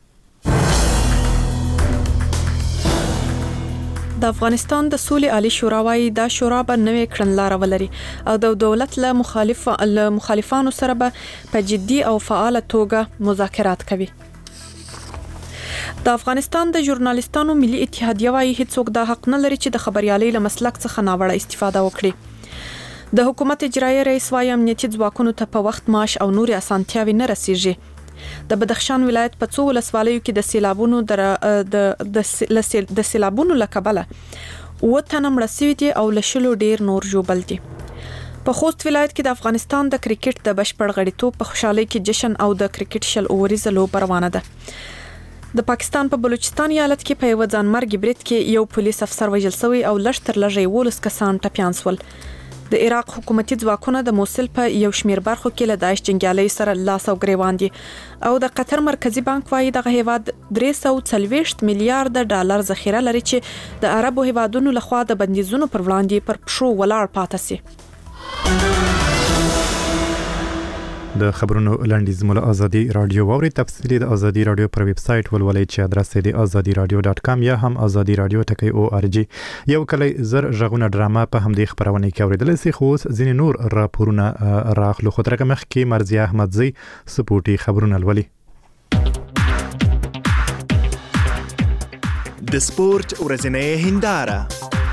د افغانستان د سولې عالی شورا وايي دا شورا به نوې کړنلاره ولري او د دولت له مخالفانو سره به په جدي او فعال توګه مذاکرات کوي. د افغانستان د ژورنالیستانو ملي اتحادیه وايي هیڅوک د حق نه لري چې د خبريالۍ له مسلک څخه ناوړه استفاده وکړي. د حکومت اجرایي رئیس وايي امنیتي ځواکونو ته په وخت معاش او نور اسانتیاوي نه رسیږي. د بدخشان ولایت په څو ولسوالیو کې د سیلابونو له کبله 8 تنه مړه شوي دي او له 10 ډیر نور ژوبل دي. په خوست ولایت کې د افغانستان د کرکټ د بشپړ غړیتوب په خوشحالۍ کې جشن او د کرکټ شل اووريزه لوبه روانه ده. د پاکستان په بلوچستان ایالت کې په یو ځانمرګي برید کې یو پولیس افسر وژل شوی او لږ تر لږه 11 کسان ټپيان شول. د عراق حکومتي ځواکونه د موصل په یو شمیر برخو کې له داعش جنگیالي سره لاس او ګریوان دي او د قطر مرکزی بانک وايي دغه هیواد 340 میلیارډ ډالر ذخیره لري چې د عربو هیوادونو لخوا د بندیزونو پر وړاندې پر پښو ولاړ پاتې سي. د خبرونو لنډیز مول ازادي رادیو ووري تفصیلی د ازادي رادیو پر ویب سټ ولولئ چې ادرس دی azadiradio.com یا هم azadiradio.org. یو کلی زر ژغونه ډرامه په همدې خبرونه کې اوریدل سي خو ځینې نور راپورونه راخلو خو ترګه مخ کې مرزي احمدزي سپورټي خبرونه ولولي. د سپورت ورځنۍ هنداره.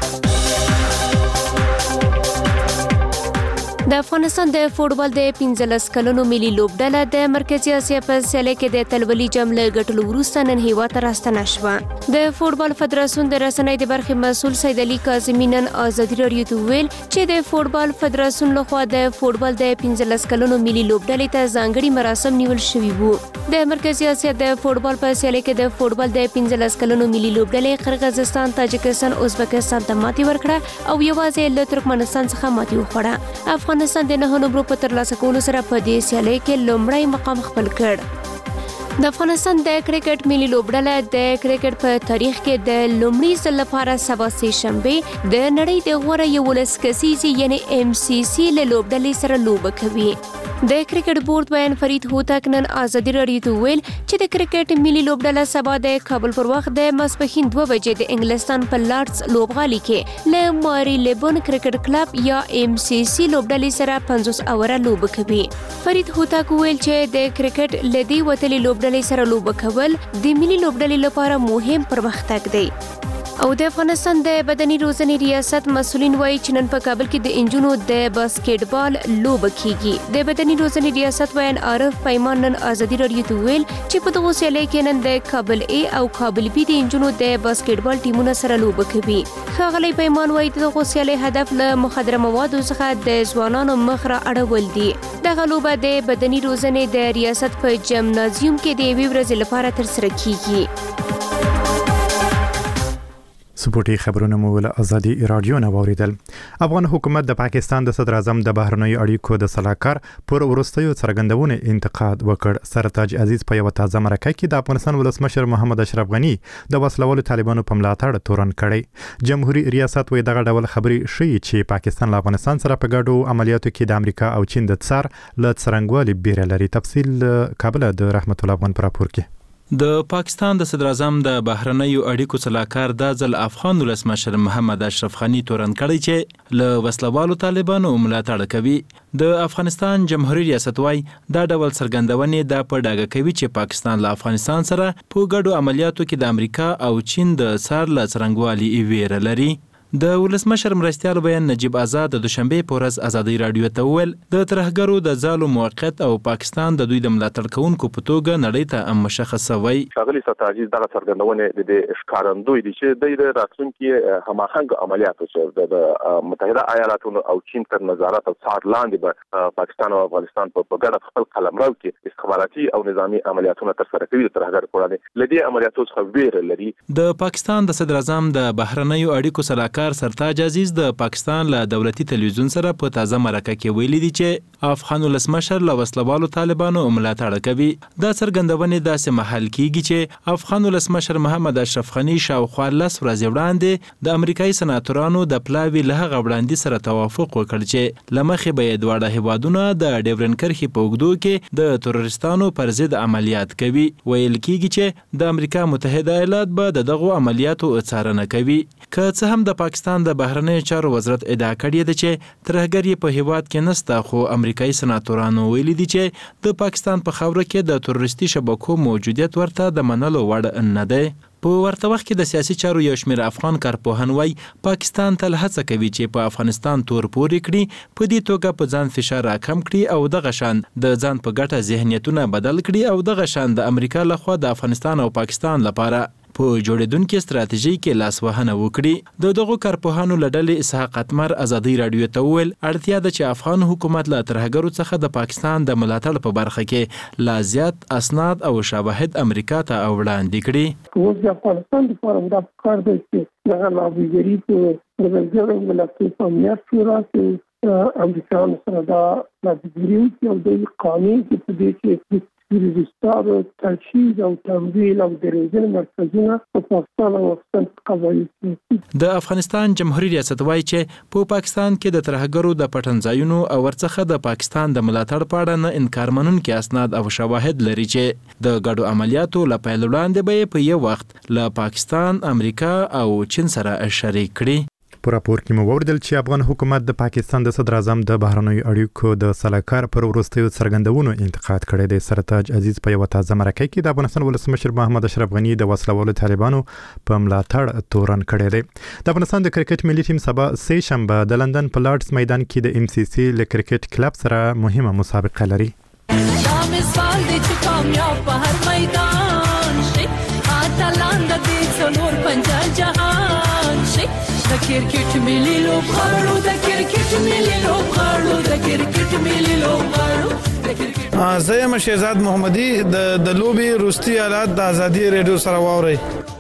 د افغانستان د فوټبال د 15 کلونو ملي لوبډله د مرکزی اسیا په سیالۍ کې د تلولي جام له ګټلو وروسته نن هیواد ته راستنه شوه. د فوټبال فدراسیون د رسنۍ د برخې مسؤل سید علي کاظمي نن ازادي رادیو ته ویل چې د فوټبال فدراسیون لخوا د فوټبال د 15 کلونو ملي لوبډلې ته ځانګړي مراسم نیول شوي وو. د مرکزی اسیا د فوټبال په سیالۍ کې د فوټبال د 15 کلونو ملي لوبډلې قرغیزستان، تاجکستان، ازبکستان ته ماتې ورکړه او یوازې له ترکمنستان څخه ماتې وخوړه. افغانستان د 9 نمبرو په ترلاسه کولو سره په دې سیالۍ کې لومړی مقام خپل کړ. د افغانستان د کرکټ ملي لوبډله د کرکټ په تاریخ کې د لومړي ځل لپاره سبا سه شنبه د نړۍ د غوره 11 کسیزې یعنی MCC له لوبډلې سره لوبه کوي. د کرکټ بورډ بیان فرید هوتک نن ازادي رادیو ته ویل چې د کرکټ ملي لوبډله سبا د کابل پر وخت د ماسپښین 2 بجې د انګلستان په لارډز لوبغالي کې له ماري لیبون کرکټ کلب یا MCC لوبډلې سره 50 اوره لوبه کوي. فرید هوتک ویل چې د کرکټ لدی وتلې لوبډلې سره لوبه کول د ملي لوبډلې لپاره مهم پرمختګ دی. او د افغانستان د بدني روزنې ریاست مسؤلین وایي چې نن په کابل کې د انجونو د باسکټبال لوبه کیږي. د بدني روزنې ریاست ویان عارف پیمان نن ازادي رادیو ته ویل چې په دغه سیالۍ کې نن د کابل A او کابل B د انجونو د باسکټبال ټیمونو سره لوبه کوي. ښاغلی پیمان وایي دغه سیالۍ هدف له مخدره موادو څخه د ځوانانو مخ را اړول دي. دغه لوبه د بدني روزنې د ریاست په جمنازیوم کې د یوې ورځې لپاره ترسره کیږي. سپورټي خبرونه مو له ازادي رادیو نه واوریدل. افغان حکومت د پاکستان د صدر اعظم د بهرنیو اړیکو د سلاکار پر ورستیو څرګندونه انتقاد وکړ. سرتاج عزیز په یو تازه مرکه کې د افغانستان ولسمشر محمد اشرف غنی د وسلوالو طالبانو په ملاتړ تورن کړی. جمهوریت ریاست وایي دغه ډول خبرې ښیي چې پاکستان له افغانستان سره په ګډو عملیاتو کې د امریکا او چین د څار له څرنګوالي بیره لري. تفصیل کابل د رحمت الله افغان پر راپور کې. د پاکستان د صدر اعظم د بهرنیو اړیکو سلاکار د ځل افغان ولسمشر محمد اشرف غنی تورن کړی چې له وسلوالو طالبانو ملاتړ کوي. د افغانستان جمهوریت ریاست وايي دا ډول څرګندونې د په ډاګه کوي چې پاکستان له افغانستان سره په ګډو عملیاتو کې د امریکا او چین د څار له څرنګوالي ویره لري. د ولسمشر مرستیال بیان نجیب آزاد د دوشنبه په ورځ ازادي رادیو ته وویل د ترهګرو د ځالو موقت او پاکستان د دوی د ملاتړ کوونکو په توګه نړۍ ته مشخص شوی. ښاغلي سرتاج دغه څرګندونه د ښکارندوی دي چې د راتلونکي هماهنګ عملیاتو چې د متحده ایالاتو او چین تر نظارت او څار لاندې به پاکستان او افغانستان په ګډه خپل قلمرو کې استخباراتي او نظامی عملیاتونه ترسره کوي. د ترهګر پر وړاندې لدی عملیاتو څخه ویره لري. د پاکستان د صدر اعظم د بهرنیو اړیکو سلاکار سرتاج عزیز د پاکستان له دولتي تلویزیون سره په تازه مرکه کې ویلي دي چې افغان ولسمشر له وسلوالو طالبانو ملاتړ کوي. دا څرګندونې داسې محل کیږي چې افغان ولسمشر محمد اشرف غنی شاوخوا 10 ورځې وړاندې د امریکایي سناتورانو د پلاوي له هغه وړاندې سره توافق وکړ چې لمخې به دواړه هیوادونه د ډیورن کرښې په اوږدو کې د تروریستانو پر ضد عملیات کوي. ویل کیږي چې د امریکا متحده ایالات به دغه عملیاتو څارنه کوي. که څه هم د پاکستان د بهرنیو چارو وزارت ادعا کړې ده چې ترهګر یې په هیواد کې نسته، خو امریکایي سناتورانو ویلي دي چې د پاکستان په خاوره کې د تروریستي شبکو موجودیت ورته د منلو وړ نه دی. په ورته وخت کې د سیاسي چارو یو شمېر افغان کارپوهان وایي پاکستان تل هڅه کوي چې په افغانستان تور پورې کړي، په دې توګه په ځان فشار راکم کړي او دغه شان د ځان په ګټه ذهنیتونه بدل کړي او دغه شان د امریکا لخوا د افغانستان او پاکستان لپاره په جوړیدونکو ستراتیژي کې لاسوهنه وکړي. د دغو کارپوهانو له ډلې اسحاق اتمر ازادي رادیو ته وویل اړتیا ده چې افغان حکومت له ترهګرو څخه د پاکستان د ملاتړ په برخه کې لا زیات اسناد او شواهد امریکا ته وړاندې کړي. اوس د افغانستان لپاره دا کار دی چې دغه لابراتواري په د ملتونو په امنیت شورا کې امریکایانو سره دا لابراتواري او د قانون په دې کې ريجستر ترشید او تمویل او د روزنې مرکزونه په پاکستان او افغانستان قواعد. د افغانستان جمهوریت ریاست وایي چې په پاکستان کې د ترهګرو د پټنځایونو او ورڅخه د پاکستان د ملاتړ په اړه نه انکار منونکي اسناد او شواهد لري چې د ګډو عملیاتو له پیل وړاندې به په یو وخت له پاکستان، امریکا او چین سره شریک کړي. په راپور کې مو وویل چې افغان حکومت د پاکستان د صدر اعظم د بهرنیو اړیکو د سلاکار پر وروستیو څرګندونو انتقاد کړی دی. سرتاج عزیز په یو تازه مرکه کې د افغانستان ولسمشر محمد اشرف غنی د وسلوالو طالبانو په ملاتړ تورن کړی دی. د افغانستان د کرکټ ملي ټیم سبا سه شنبه د لندن په لارډز میدان کې د MCC له کرکټ کلب سره مهمه مسابقه لري. د کرکټ ملي لوبغاړو د کرکټ ملي لوبغاړو د کرکټ ملي لوبغاړو زه یم شهزاد محمدي د لوبي روستي حالات د ازادي رادیو سره واوري.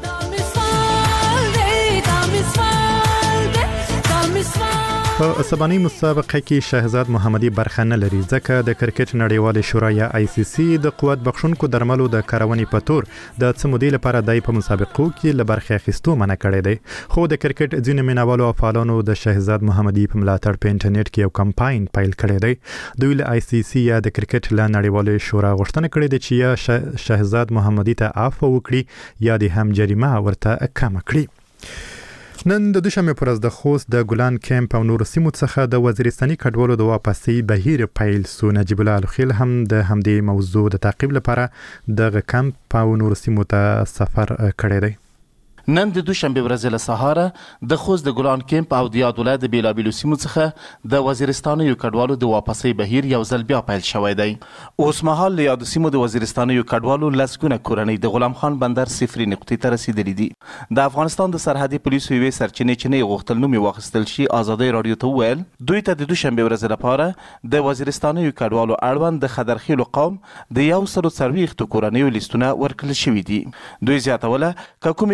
په سباني مسابقه کې شهزاد محمدي برخه نه لري ځکه د کرکټ نړیوال شورا یا ICC د قوت بخښونکو درملو د کارونې په تور د څه مودې لپاره دای په مسابقو کې له برخې اخیستو منع کړی دی. خو د کرکټ ځینې مینوالو او فعالانو د شهزاد محمدي په ملاتړ په انټرنیټ کې یو کمپاین پیل کړی دی. دوی له ICC یا د کرکټ له نړیوال شورا غوښتنه کړې ده چې یا شهزاد محمدي ته عفو وکړي یا د هم جریمه ورته کم کړي. نن د دوشنبه پر ورځ د خوست د ګلان کیمپ او نور سیمو څخه د وزیرستاني کډوالو د واپسي بهیر پیل سو. نجیب الله الخیل هم د همدې موضوع د تعقیب لپاره د کیمپ او نور سیمو ته سفر کړی دی. نن د دوشنبه ورځ له سهاره د خوست د ګلان کیمپ او د یاد ولایت د بیلابیلو سیمو څخه د وزیرستاني کډوالو د واپسي بهیر یو ځل بیا پیل شوی دی. اوس مهال له یاد سیمو د وزیرستاني کډوالو لسګونه کورنۍ د غلام خان بندر صفري نقطې ته رسیدلې دي. د افغانستان د سرحدي پولیسو یوې سرچینې چې نه غوښتل نوم واخیستل شي ازادي رادیو ته وویل دوی ته د دوشنبه ورځ لپاره د وزیرستاني کډوالو اړوند د خدرخیلو قوم د 140 کورنۍ لیستونه ورکړل شوي دي. دوی زیاتوله که کومې کورنۍ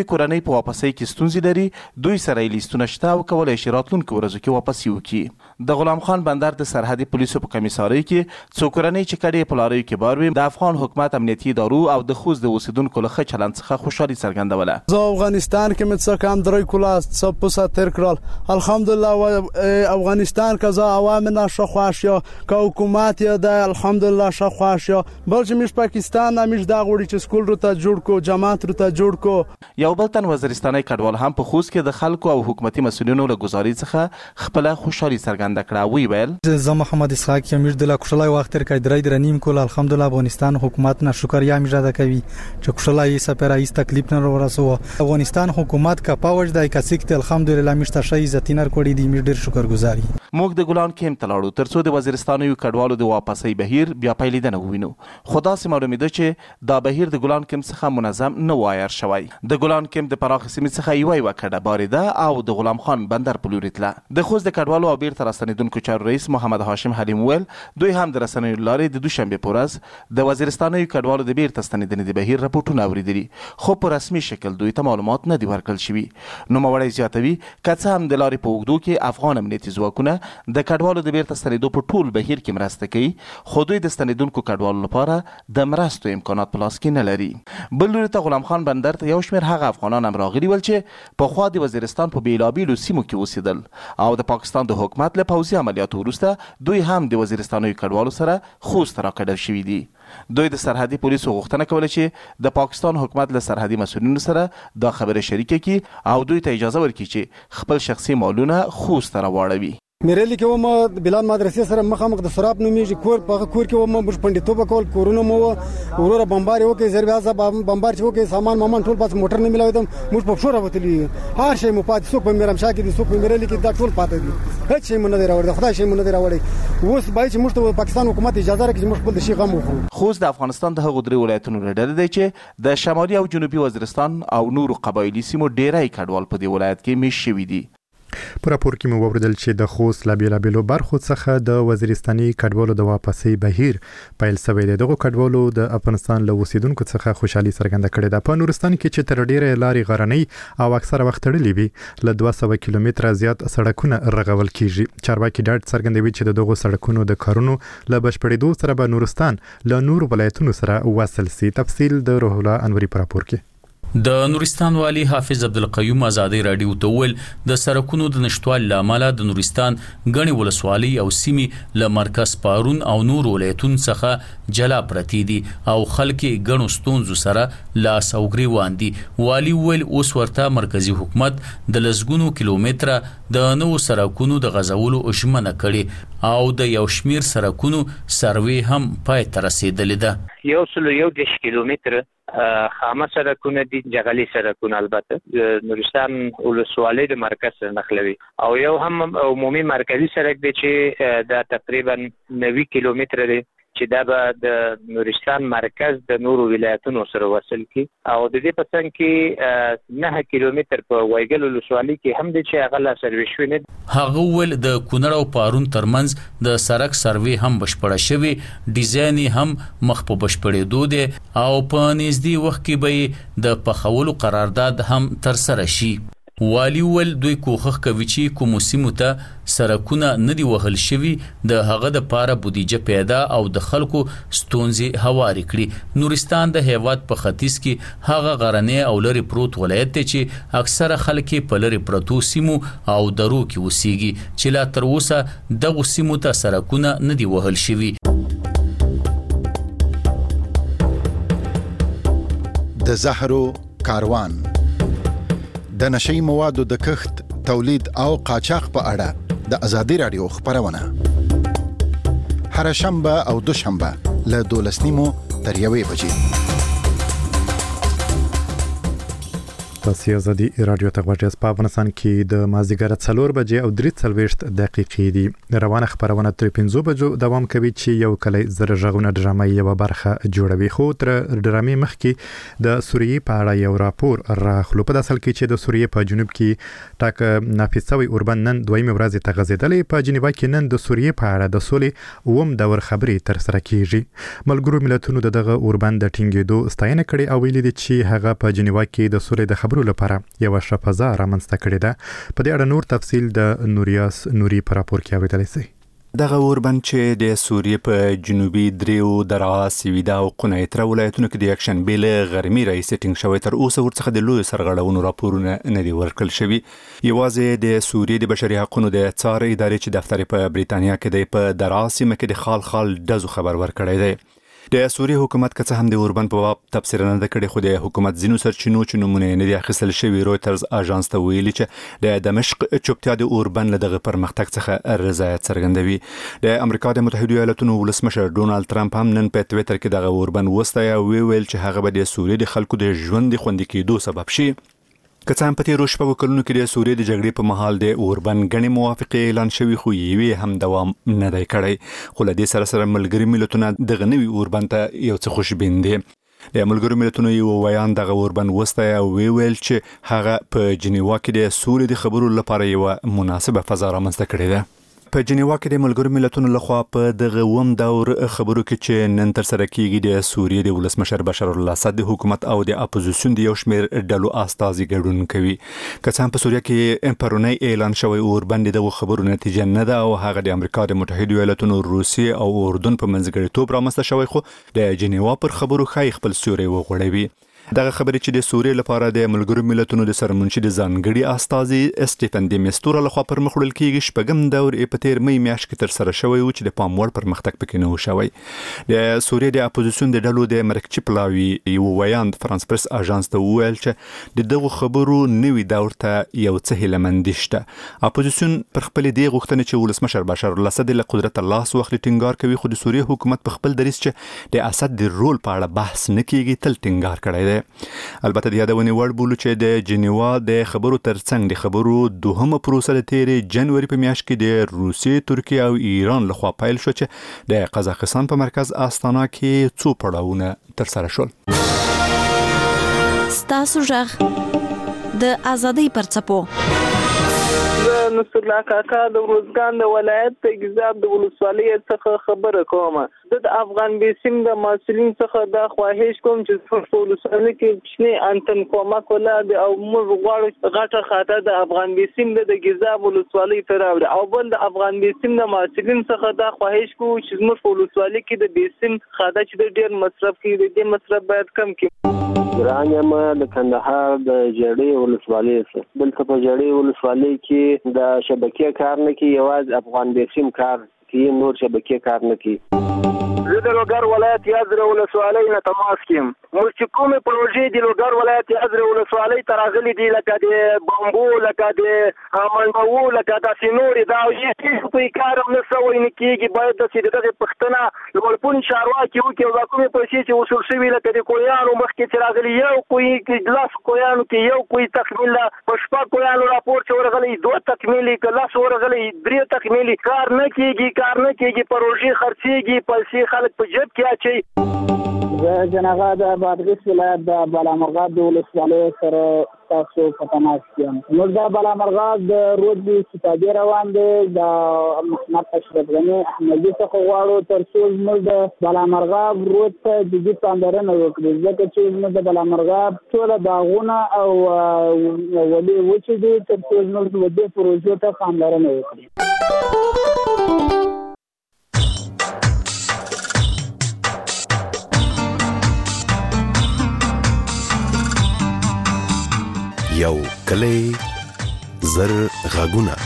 په واپسۍ کې ستونزې لري دوی سره یې لیستونه شته او کولی شي راتلونکو ورځو کې واپسي وکړي. د غلام خان بندر د سرحدي پولیسو په کمیسارۍ کې څو کورنۍ چې کډې په لاریو کې بار وي د افغان حکومت امنیتي ادارو او د خوست د اوسیدونکو له ښه چلند څخه خوشحالي څرګندوله. زه افغانستان کې مې څه کم 3 کاله څه پوسه تیر کړل الحمدلله افغانستان که زه عوام نه ښه خوښ یا که حکومت یا د الحمدلله ښه خوښ یا بل چې موږ پاکستان همیش دا غوړي چې سکول رو ته جوړ کو جماعت رو ته جوړ کو. یو بل تن وزیرستاني کډوال هم په خوست کې د خلکو او حکومتي مسؤلینو له گزاري څخه خپل خوشحالي څرګنده کړه. وی ویل زه محمد اسحاق یم د لا خوشحالي وخت تر کې درې درنیم کول الحمدلله افغانستان حکومت نه شکریا می زده کوي چې خوشحالي سپر ایس تکلیف نه ورسو افغانستان حکومت کا پاوج دای کا سیکت الحمدلله مشته شي عزتینر کوړي دی می ډیر شکرګزاري. موږ د ګلان کیمپ تلاړو ترڅو د وزیرستاني کډوالو د واپسۍ بهیر بیا پیلیدنه ووینو. خدا سي معلومه ده چې دا بهیر د ګلان کیمپ څخه منظم نه وایر شوی. د ګلان کیمپ د پراخ سیمې څخه یو کډه باریده او د غلام خان بندر په لوري تله. د خوست د کډوالو او بیرته راستنیدونکو چارو رئیس محمد هاشم حلیم ویل دوی هم د رسنیو لارې د دوشنبه په ورځ د وزیرستاني کډوالو د بیرته ستنیدنې د بهیر راپورټونه اوریدلي خو په رسمي شکل دوی ته معلومات نه دی ورکړل شوي. نوموړی زیاتوي که څه هم د لارې په اوږدو کې افغان امنیتي ځواکونه د کډوالو د بیرته ستنیدو په ټول بهیر کې مرسته کوي خو دوی د ستنیدونکو کډوالو لپاره د مرستو امکانات په لاس کې نه لري. بل لوري ته غلام خان بندر ته یو شمېر هغه افغانان هم راغلي ول چې پخوا د وزیرستان په بیلابیلو سیمو کې اوسېدل او د پاکستان د حکومت له پوځي عملیاتو وروسته دوی هم د وزیرستاني کډوالو سره خوست راکډل شوي دي. دوی د سرحدي پولیسو غوښتنه کوله چې د پاکستان حکومت له سرحدي مسؤلینو سره دا خبره شریکه کړي او دوی ته اجازه ورکړي چې خپل شخصي مالونه خوست ته راواړوي. میرلی کې و ما بلال مدرسې سره مخامخ د سراب نومېږي کور په کور کې و ما موږ پندیتوب کول کورونه مو وروره بمبار وکړي زربیازه بمبار چې وکړي سامان مامان ټول پاس موټر نه ملاوي موږ په شوره وتلی هر شی مو پاتې څوک په میرمشا کې دي څوک په میرلی کې دا ټول پاتې دي هیڅ شی مو نه دی راوړی خدای شی مو نه دی راوړی اوس باید چې موږ ته پاکستان حکومت اجازه راکړي چې موږ خپل شي غم وخورو. خوست د افغانستان د هغو درې ولایتونو له ډلې دی چې د شمالي او جنوبي وزیرستان او نورو قبایلي سیمو ډیری کډوال په دې ولایت کې میشت شوي دي. په راپور کې مو وویل چې د خوست له بیلابیلو برخو څخه د وزیرستاني کډوالو د واپسۍ بهیر پیل شوی دی. دغه کډوالو د افغانستان له اوسیدونکو څخه خوشحالي څرګنده کړې ده. په نورستان کې چې تر ډیره لارې غرنۍ او اکثره وخت تړلې وي له 200 کیلومتره زیات سړکونه رغول کیږي. چارواکي ډاډ څرګندوي چې دغه سړکونو د کارونو له بشپړېدو سره به نورستان له نور ولایتونو سره وصل سي. تفصیل د روح الله انوري په راپور کې. د نورستان والی حافظ عبدالقیوم ازادي رادیو ته ویل د سړکونو د نشټوالي لامل د نورستان غني ولسوالۍ او سیمې له مرکز پارون او نور ولایتونو څخه جلا پرتی دي او خلک غنو ستونزو سره لاس او ګریوان دي. والی ویل اوس ورته مرکزی حکومت د لسګونو کیلومتره د نو سړکونو د غزولو ژمنه کړي او د یو شمیر سړکونو سروي هم پای ته رسیدلې ده. 110 کیلومتره خامه سړکونه دي جغلي سړکونه البته نورستان ولسوالۍ د مرکز سره نښلوي او یو هم عمومي مرکزی سړک دی چې دا تقریبا 90 کیلومتره دی چې دا به د نورستان مرکز د نورو ولایتونو سره وصل کی او د دې په څنګ کې 9 کیلومتر په وایګل ولسوالۍ کې هم د چې هغه لا سروي شوی نه. هغه ول د کونړ او پارون ترمنځ د سړک سروي هم بشپړه شوی ډیزاین هم مخ په بشپړېدو دی او په نږدې وخت کې به د پخولو قرارداد هم تر سره شي. والی ول دوی کوښښ کوي چې کوم سیمو ته سړکونه نه دی وهل شوي د هغه د پاره بودیجه پیدا او د خلکو ستونزې هواري کړي. نورستان د هیواد په ختیځ کې هغه غرنی او لري پروت ولایت دی چې اکثره خلک په لري پروتو سیمو او درو کې اوسېږي چې لا تر اوسه دغه سیمو ته سړکونه نه دی وهل شوي. د زهرو کاروان د نشي موادو د کښت تولید او قاچاق په اړه د ازادي رادیو خبرونه هر شنبه او دوشنبه له 12:00 تر 1 بجې. تاسو ازادي رادیو ته غوږ په افغانستان کې د مازیګر 4 بجې او 3:40 دقیقې دي. روانه خبرونه تر 5 بجو دوام کوي چې یو کلی زره ژغونه ډرامه یو برخه جوړوي. خو تر ډرامې مخکې د سوریې په اړه یو راپور راخلو. په اصل کې چې د سوریې په جنوب کې ټاک نافذ شوی اوربند نن دویمه ورځ ته غځېدلې. په جنیوا کې نن د سوریې په اړه د سولې اوم دور خبرې تر سره کیږي. ملګرو ملتونو دغه اوربند د ټینګېدو ستاینه کړې او ویلي دي چې هغه په جنیوا کې د سولې د خبرو لپاره یو شپزا رامنځته کړې ده. په دې اړه نور تفصیل د نوریاس نوري پر راپور کې اوریدلی شئ. دغه اوربند چې د سوریې په جنوبي دریو درعا سویدا او قنیطره ولایتونو کې د یکشنبې له غرمې راهیسې ټینګ شوی تر اوسه ورڅخه د لویو سرغړونو راپورونه نه دي ورکړل شوي. یوازې د سوریې د بشري حقوقو د څار ادارې چې دفتر په بریتانیا کې دی په درعا سیمه کې د خال ډزو خبر ورکړی دی. د سوریې حکومت که څه هم د اوربند په باب تبصره نه ده کړې، خو د حکومت ځینو سرچینو چې نومونه یې نه دي اخیستل شوي رویټرز اژانس ته ویلي چې د دمشق چوپتیا د اوربند له دغه پرمختګ څخه رضایت څرګندوي. د امریکا د متحدو ایالاتونو ولسمشر ډونالد ټرمپ هم نن په ټویټر کې دغه اوربند وستایه او ویل چې هغه به د سوریې د خلکو د ژوند خوندي کېدو سبب شي. که څه هم په تېرو شپږو کلونو کې د سوریې د جګړې په مهال د اوربند ګڼې موافقې اعلان شوي، خو یوې هم دوام نه دی کړی. خو له دې سره سره ملګري ملتونه دغه نوي اوربند ته یو څه خوشبین دي. د ملګرو ملتونو یو ویان دغه اوربند وستایه او ویل چې هغه په جنیوا کې د سولې د خبرو لپاره یوه مناسبه فضا رامنځته کړې ده. په جنیوا کې د ملګرو ملتونو لخوا په دغه اووم دور خبرو کې چې نن تر سره کیږي د سوریې د ولسمشر بشار الاسد د حکومت او د اپوزیسیون د یو شمېر ډلو استازي ګډون کوي. که څه هم په سوریه کې پرونی اعلان شوی اوربند دغه خبرو نتیجه نه ده او هغه د امریکا د متحدو ایالاتونو، روسیې او اردن په منځګړیتوب رامنځته شوی، خو د جنیوا پر خبرو ښایي خپل سیوری وغوړوي. دغه خبرې چې د سوریې لپاره د ملګرو ملتونو د سرمنشي د ځانګړي استازي اسټیفن د میستورا لخوا پر مخ وړل کېږي. شپږم دور یې په تېر مۍ میاشت کې تر سره شوی و چې د پام وړ پرمختګ پکې نه و شوی. د سوریې د اپوزیسیون د ډلو د مرکچي پلاوي یو ویان فرانس پرس اژانس ته وویل چې د دغه خبرو نوي دور ته یو څه هیلهمندي شته. اپوزیسیون پر خپلې دې غوښتنې چې ولسمشر بشار الاسد له قدرته لاس واخلي ټینګار کوي، خو د سوریې حکومت په خپل دریځ چې د اسد د رول په اړه بحث نه کیږي تل ټینګار کړی دی. البته د یادونې وړ بولو چې د جنیوا د خبرو ترڅنګ د خبرو دوهمه پروسه د تېرې جنوري په میاشت کې د روسیې، ترکیې او ایران لخوا پیل شو چې د قزاقستان په مرکز استانا کې څو پړاوونه ترسره شول. ستاسو غږ د ازادۍ پر څپو. نصر الله کاکا د روزګان د ولایت د ګیزاب د ولسوالۍ څخه خبره کوم. د افغان بیسیم د مسؤلین څخه د خواهش کوم چې په ولسوالۍ کې چني انتن کومک ولا او موږ غواړو غټه خاطر د افغان بیسیم د ګیزاب ولسوالۍ ته راوړي، او بل د افغان بیسیم د مسؤلین څخه د خواهش کوم چې موږ په ولسوالۍ کې د بیسیم خاطر چې ډېر مصرف کوي، د دې مصرف باید کم کړي. ګرانیم د کندهار د جړې ولسوالۍ څخه دلته په جړې ولسوالۍ کې د شبکې کار نه کوي، یوازې افغان بیسیم کار کوي، نور شبکې کار نه کوي. زه د لوګر ولایت یازره ولسوالۍ نه تماس کوم. موږ چې کومې پروژې د لوګر ولایت یازره ولسوالۍ ته راغلي دي، لکه د بامبو، لکه د منډوو، لکه داسې نورې، دا هیڅ په کار هم نه سوی نه کېږي. باید داسې د دغې پښتنه لوړپوړي چارواکي وکړي او دا کومې پیسې چې وصول شوي لکه د کویانو مخکې چې راغلي، یو کوی کې 10 کویانو کې یو کوی تکمیل په شپږ کویانو راپور چې ورغلی 2 تکمیلي که 10 ورغلی 3 تکمیلي، کار نه کېږي. پروژې خرڅېږي، پیسې خلک په جیب کې اچوي. زه جنغا د بادغیس ولایت د بالامرغاب د ولسوالۍ سره تاسو په تماس یم. موږ د بالامرغاب د رود ستادي روان دی، د محمد اشرف غني احمدي څخه غواړو تر څو موږ د بالامرغاب رود ته جدي پاملرنه وکړو، ځکه چې موږ د بالامرغاب ټول باغونه او ولې وچې دي، تر څو موږ د دې پروژو ته پاملرنه وکړو. یو کلی زر غږونه.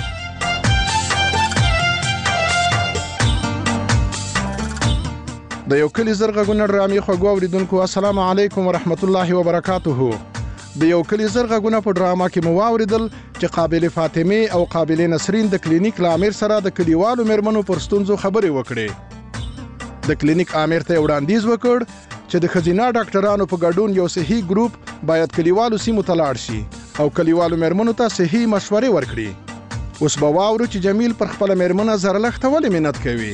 د یو کلی زر غږونه ډرامې خوږو اوریدونکو السلام علیکم ورحمت الله وبرکاته. د یو کلی زر غږونه په ډراما کې مو واوریدل چې قابل فاطمه او قابل نسرین د کلینیک لامر سره د کلیوالو میرمنو پر ستونزو خبرې وکړې. د کلینیک امیر ته وړاندیز وکړ چې د خزینه ډاکټرانو په ګډون یو صحي ګروپ باید کلیوالو سیمو ته لاړ شي او کلیوالو میرمنو ته صحي مشورې ورکړي. اوس به واورو چې جمیل پر خپل میرمنه زرلښته ولې مننت کوي.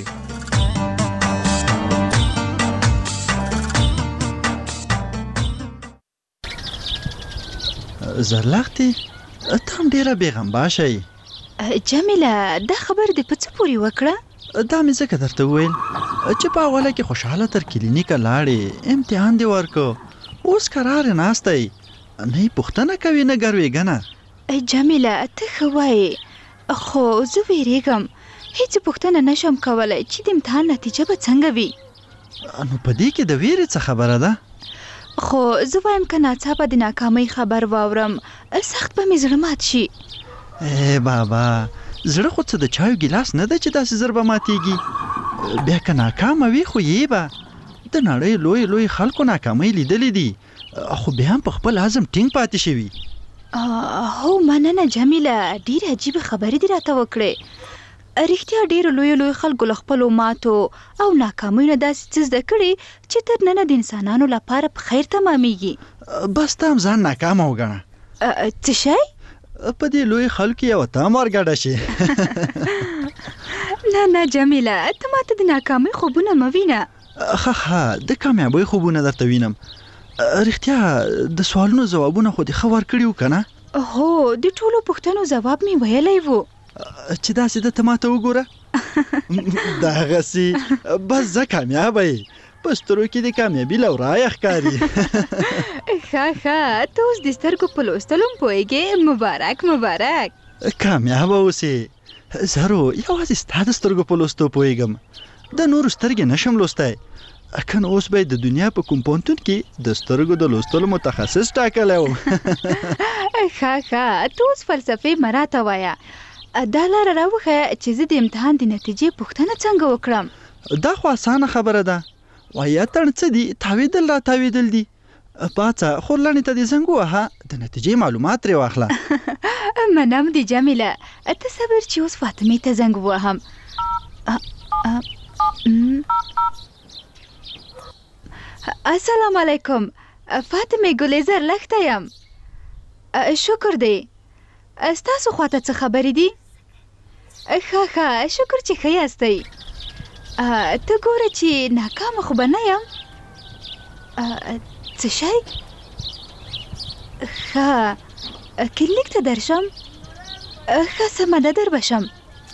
زرلښتې ته هم ډېره بېغمبا شئ. جمیله دا خبر دې په څه پورې وکړه؟ دا مې ځکه درته وویل چې په اوله کې خوشحاله تر کلینیکه لاړې، امتحان دې ورکو، اوس قرار ناستی نه پوښتنه کوي نه ګروېږنه. جمیله ته ښه وایې، خو زه ویریږم هیڅ پوښتنه نشم کولی چې د امتحان نتیجه به څنګه وي. نو په دې کې د ویرې څه خبره ده؟ خو زه وایم که ناڅاپه د ناکامۍ خبر واورم سخت به مې زړه مات شي. بابا زړه خو څه د چایو ګیلاس نه ده چې داسې زر به ماتیږي. بیا که ناکامه وي خو یې به د نړۍ لوی لوی خلکو ناکامۍ لیدلې دي، خو بیا هم په خپل عزم ټینګ پاتې شوي. هو مننه جمیله، ډېرې عجیبه خبرې دې راته وکړې. رښتیا ډېرو لویو خلکو له خپلو ماتو او ناکامیو نه داسې څه زده کړي چې تر ننه د انسانانو لپاره په خیر تمامیږي. بس ته هم ځان ناکامه وګڼه. څه شی؟ په دې لوی خلکو یو ته هم ورګډه شي. نه جمیله، ته ماته د ناکامۍ خوبونه مه وینه. ښه د کامیابۍ خوبونه درته وینم. رښتیا د سوالونو ځوابونه خو دې ښه ورکړي وو که نه؟ هو د ټولو پوښتنو ځواب مې ویلی و. چې داسې ده ته ماته وګوره. دغسې بس زه کامیابه یې، په سترګو کې د کامیابي لورایه ښکاري. ښه ته اوس د سترګو په لوستلو هم پوهېږې. مبارک. کامیابه اوسې. زرو یوازې ستا د سترګو په لوستو پوهېږم، د نورو سترګې نشم لوستی. که نو اوس به د دنیا په کوم پوهنتون کې د سترګو د لوستلو متخصص ټاکلی و. ښه ته اوس فلسفې مه راته وایه. دا لاره راوښیه چې زه د امتحان د نتیجې پوښتنه څنګه وکړم. دا خو اسانه خبره ده. وایه اتڼ څه دي؟ تاوېدل را تاوېدل دي. پاڅه خورلانې ته دې زنګ ووهه، د نتیجې معلومات ترې واخله. منم دې جمیله، ته صبر چې اوس فاطمې ته زنګ ووهم. السلام علیکم فاطمې ګلیزر لښته یم. شکر دی. ستاسو خواته څه خبرې دي؟ ښه شکر چې ښه یاستئ. ته ګوره چې ناکامه خو به نه یم. څه شی؟ ښه کلینیک ته درشم؟ ښه سمه ده در بشم.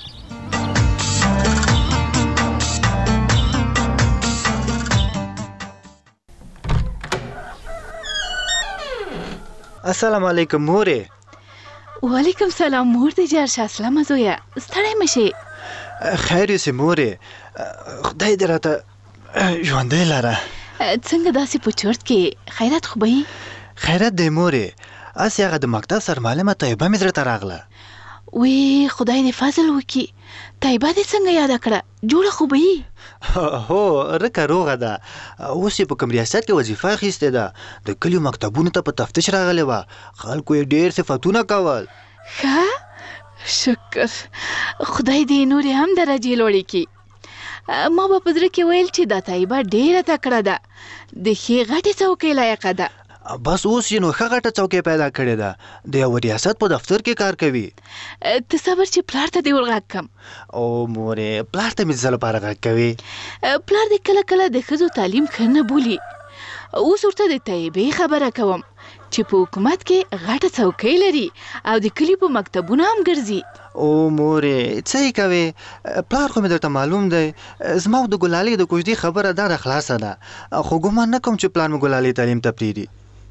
السلام علیکم مورې. وعلیکم سلام مور دې جار شه. سلامه زویه، ستړی مه شې. خیر یوسې مورې، خدای دې راته ژوندی لره. څنګه داسې په چرت کې خیرات خو به یې؟ خیرات دی مورې، هسې هغه د مکتب سرمعلمه طیبه مې زړه ته راغله. وی خدای دې فضل وکړي. طیبه دې څنګه یاده کړه؟ جوړه خو به یې؟ هو رکه روغه ده. اوس یې په کوم ریاست کې وظیفه اخیستې ده. د کلیو مکتبونو ته په تفتیش راغلی وه، خلکو یې ډېر صفتونه کول. ښه شکر، خدای دې نورې هم درجې لوړې کړي. ما به په زړه کې ویل چې دا طیبه ډېره تکړه ده، د ښې غټې څوکۍ لایقه ده. بس اوس یې نو ښه غټه څوکۍ پیدا کړې ده، د یو ریاست په دفتر کې کار کوي. ته صبر چې پلار ته دې ورغږ کړم. او مورې پلار ته مې څه لپاره غږ کوي؟ پلار دې کله کله د ښځو تعلیم ښه نه بولي. اوس ورته د طیبې خبره کوم چې په حکومت کې غټه څوکۍ لري او د کلي په مکتبونه هم ګرځي. او مورې څه یې کوې؟ پلار خو مې درته معلوم دی، زما او د ګلالۍ د کوژدې خبره دا خلاصه ده، خو ګمان نه کوم چې پلار مې ګلالۍ تعلیم ته پرېږدي.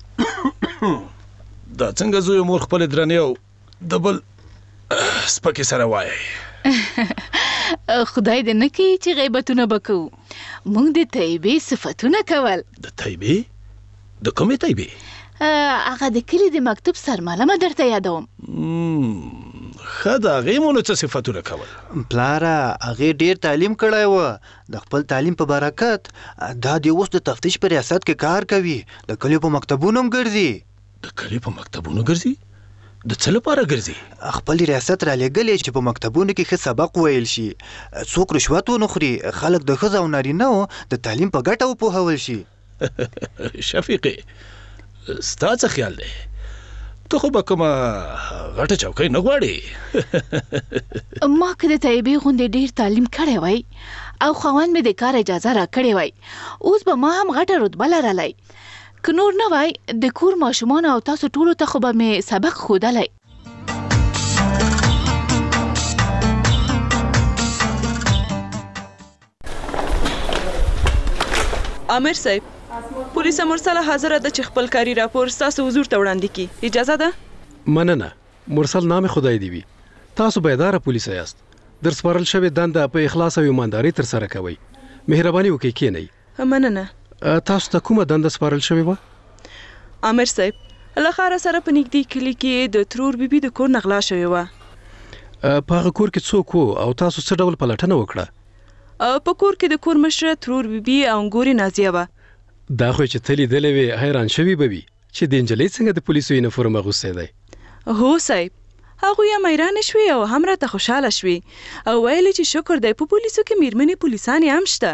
دا څنګه زوی مور خپل درنې او د بل سپکې سره وایي؟ خدای دې نه کوي چې غیبتونه به کوو. موږ د طیبې صفتونه کول. د طیبې؟ د کومې طیبې؟ هغه د کلي د مکتب سرمعلمه درته یادوم. ښه د هغې مو نو څه صفتونه کول؟ پلاره هغې ډېر تعلیم کړی و، د خپل تعلیم په برکت دا دې اوس د تفتیش په ریاست کې کار کوي، د کلیو په مکتبونو هم ګرځي. د کلیو په مکتبونو ګرځي؟ د څه لپاره ګرځي؟ خپل ریاست را لېږلی چې په مکتبونو کې ښه سبق وویل شي، څوک رشوت ونه خوري، خلک د ښځو او نارینهو د تعلیم په ګټه وپوهول شي. شفیقې ستا څه خیال دی؟ ته خو به کومه غټه چوکۍ نه غواړې؟ ما که د طیبې غوندې ډېر تعلیم کړی وای او خاوند مې د کار اجازه راکړې وای، اوس به ما هم غټه رتبه لرلی. که نور نه وای د کور ماشومانو او تاسو ټولو ته خو به مې سبق ښودلی. عامر صاحب پولیس مرسله حاضر ده چې خپل کاري راپور ستاسو حضور ته وړاندې کړي. اجازه ده؟ مننه. مرسل نام خدای دی وي. تاسو بیداره پولیس یاست. در سپارل شوی دنده په اخلاص او ایمانداري تر سره کوئ. مهرباني وکړئ کښېنئ. مننه. تاسو ته کومه دنده سپارل شوې وه؟ عامر صاحب، له ښاره سره په نږدې کلي کې د ترور بیبي د کور نه غلا شوې وه. په هغه کور کې څوک وو او تاسو څه ډول پلټنه وکړه؟ په کور کې د کور مشره ترور بیبي او انګوري نازیه وه. دا خو چې ته لیدلې وې حیران شوي به وي چې د نجلۍ څنګه د پولیسو یونیفورم اغوستی دی. هو صاحب، هغوی هم حیرانه شوې او هم راته خوشحاله شوې او ویلې چې شکر دی په پولیسو کې میرمنې پولیسانې هم شته.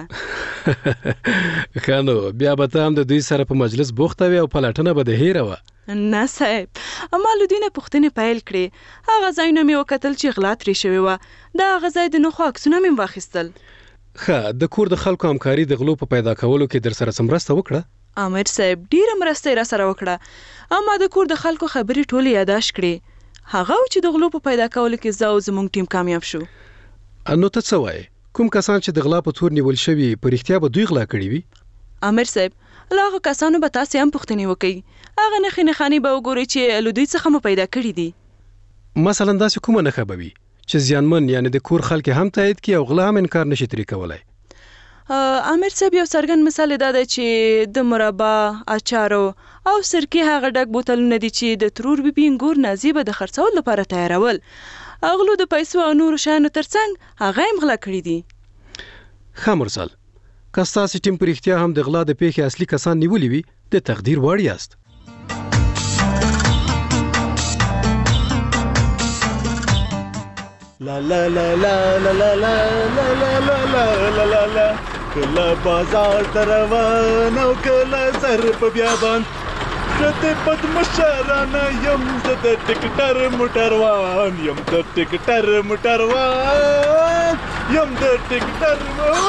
ښه نو بیا به ته هم د دوی سره په مجلس بوخته وې او پلټنه به دې هیره وه. نه صاحب، ما له دوی نه پوښتنې پیل کړې. هغه ځایونه مې وکتل چې غلا ترې شوې وه. د هغه ځای د نښو عکسونه مې واخیستل. ښه، د کور د خلکو همکاري د غلو په پیدا کولو کې در سره څه مرسته وکړه؟ عامر صاحب، ډېره مرسته یې را سره وکړه. اما د کور د خلکو خبرې ټولې یاداشت کړې. هغه و چې د غلو په پیدا کولو کې زه او زموږ ټیم کامیاب شو. نو ته څه وایې؟ کوم کسان چې د غلا په تور نیول شوي په رښتیا به دوی غلا کړي وي؟ عامر صاحب، له هغه کسانو به تاسې هم پوښتنې وکئ. هغه نښې نښانې به وګورئ چې له دوی څخه مو پیدا کړي دي. مثلا داسې کومه نښه به وي چې زیانمن یعنې د کور خلک هم تایید کړي او غلا هم انکار نشي ترې کولی؟ عامر صاحب، یو څرګند مثال دا دی چې د مربا، اچارو او سرکې هغه ډک بوتلونه دي چې د ترور بیبي انګور نازیه به د خرڅولو لپاره تیارول. غلو د پیسو او نورو شیانو ترڅنګ هغه هم غلا کړي دي. ښه مرسل، که ستاسې ټیم په رښتیا هم د غلا د پیښې اصلي کسان نیولي وي د تقدیر وړ یاست. لا لا لا لا لا لا لا لا لا لا لا لا لا کله بازار ته روان او کله سر په بیابان زه د بدمشرانه یم، زه د ټکټر موټروان یم، د ټکټر موټروان یم، د ټکټر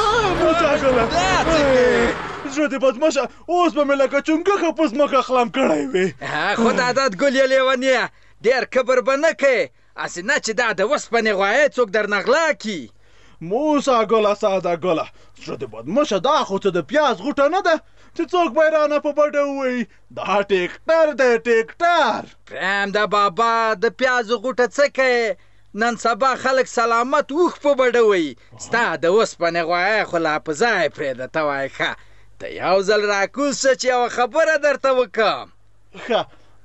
زه د بدمشه اوس به مې لکه چونګښه په ځمکه خلم کړی وې. خو د عادت ګل یې لیونیه، ډېر کبر به نه کوې. اسې نه چې دا د وسپنې غوایې څوک در نه غلا کي. موسا ګله ساده ګله، زه د بدمشه دا خو څه د پیاز غوټه نه ده چې څوک به یې رانه په بډه ووایي دا ټیکټر دی ټیکټر. پرېمده بابا، د پیازو غوټه څه کوې؟ نن سبا خلک سلامت اوښ په بډه وایي. ستا د اوسپنې غوایې خو لا په ځای پرېږده. ته وایې ښه، ته یو ځل راکوز شه چې یوه خبره درته وکړم. ښه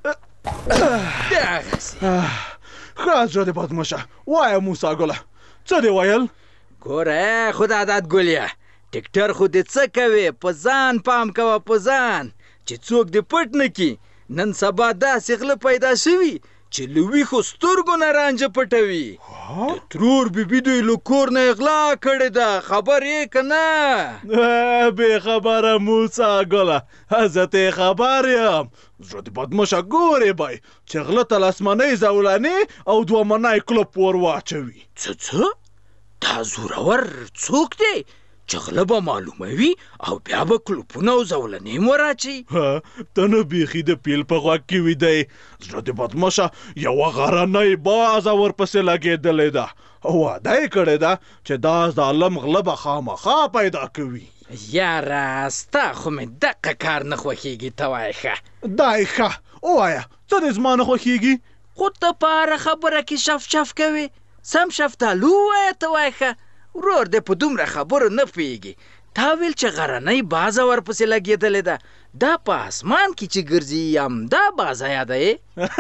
ښه زړه د بدمشه، وایه موسی ګله څه دې ویل؟ ګوره خو د عادت ګلیه، ټیکټر خو دې څه کوې؟ په ځان پام کوه، په ځان، چې څوک دې پټ نه کي. نن سبا داسې غله پیدا شوي چې له ویښو سترګو نه رانجه پټوي. د ترور بیبي دوی له کور نه غلا کړې ده، خبر یې که نه؟ بې خبره موسی ګله، زه ته خبر یم. زړه د بدمشه ګورې بی چې غله ته لسمنۍ زولانې او دوه منی کلوپ ور واچوي. څه؟ دا زورور څوک دی چې غله به معلوموي او بیا به کلوپونه او زولنې م وراچي؟ ته نه بیخي د پیل په غوږ کې ویدی. زړه د بدمشه یوه غرنۍ بازه ورپسې لګېدلې ده او وعده یې کړې ده چې دا ظالم غله به خامخا پیدا کوي. یاره ستا خو مې دقه کار نه خوښېږي. ته وایې ښه دی ښه ووایه څه دې زما نه خوښېږي؟ خو ته په هره خبره کې شف شف کوې. سم شفتالو ووایه. ته وایې ښه، ورور دې په دومره خبرو نه پوهېږي. تا ویل چې غرنۍ بازه ورپسې لګېدلې ده. دا په اسمان کې چې ګرځي همدا بازه یادوې؟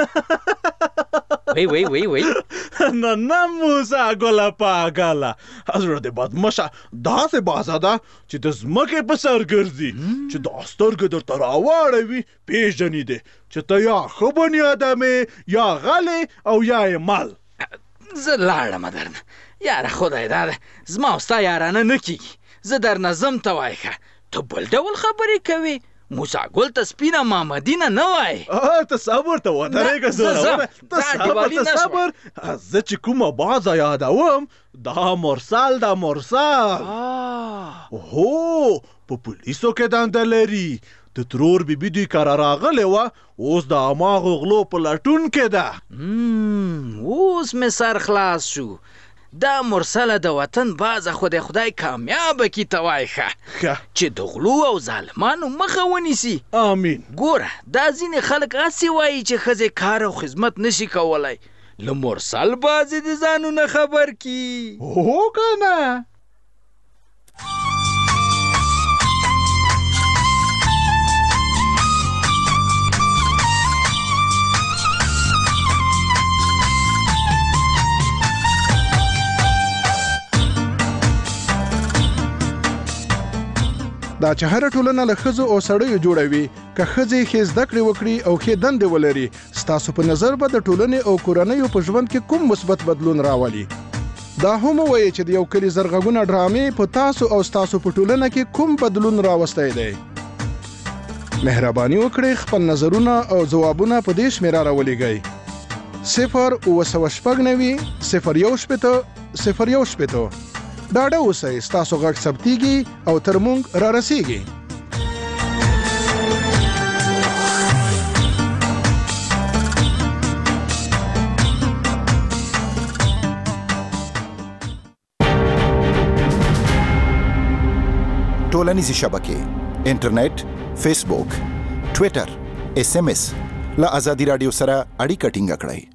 وی وی وی وی نه نه موسی ګله پاګله، زړه د بدمشه داسې بازه ده چې د ځمکې په سر ګرځي چې دا سترګې درته راواړوي پېژنې دې چې ته یا ښه بني ادم یا غلې او یا یې مل. زه لاړم درنه. یاره خدای دا ده زما او ستا یارانه نه کېږي. زه درنه ځم. ته وایې ښه، ته بل ډول خبرې کوې. موسی ګل ته سپینه مامدینه نه وایې. ته صبر ته ودرېږه زوروره، ته صبر. زه چې کومه بازه یادوم دا مرسل ده. مرسل هو په پولیسو کې دنده لري. د ترور بیبي دوی کره راغلې وه، اوس د هماغو غلو په لټون کې ده. اوس مې سر خلاص شو. دا مرسله د وطن بازه خدای کامیاب کی توایخه چې د غلو او ظالمانو مخه ونیسي. امين. ګوره دا ځینې خلک هسې وایي چې ښځې کار او خدمت نشي کولی، له مرسل بازې د ځانونه خبر کی. هو کنه. دا چې هر ټولنه له ښځو او سړیو جوړه وي، که ښځې ښې زده کړې وکړي او ښې دندې ولري، ستاسو په نظر به د ټولنې او کورنیو په ژوند کې کوم مثبت بدلون راولي؟ دا هم ووایي چې د یو کلي زرغږونه ډرامې په تاسو او ستاسو په ټولنه کې کوم بدلون راوستی دی؟ مهرباني وکړئ خپل نظرونه او ځوابونه په دې شمېره راولېږئ: 0 ډاډه اوسئ، ستاسو غږ ثبتیږي او تر موږ را رسیږي. ټولنیزې شبکې، انټرنیټ، فیسبوک، ټویټر، SMS له ازادي راډیو سره اړیکه ټینګه کړئ.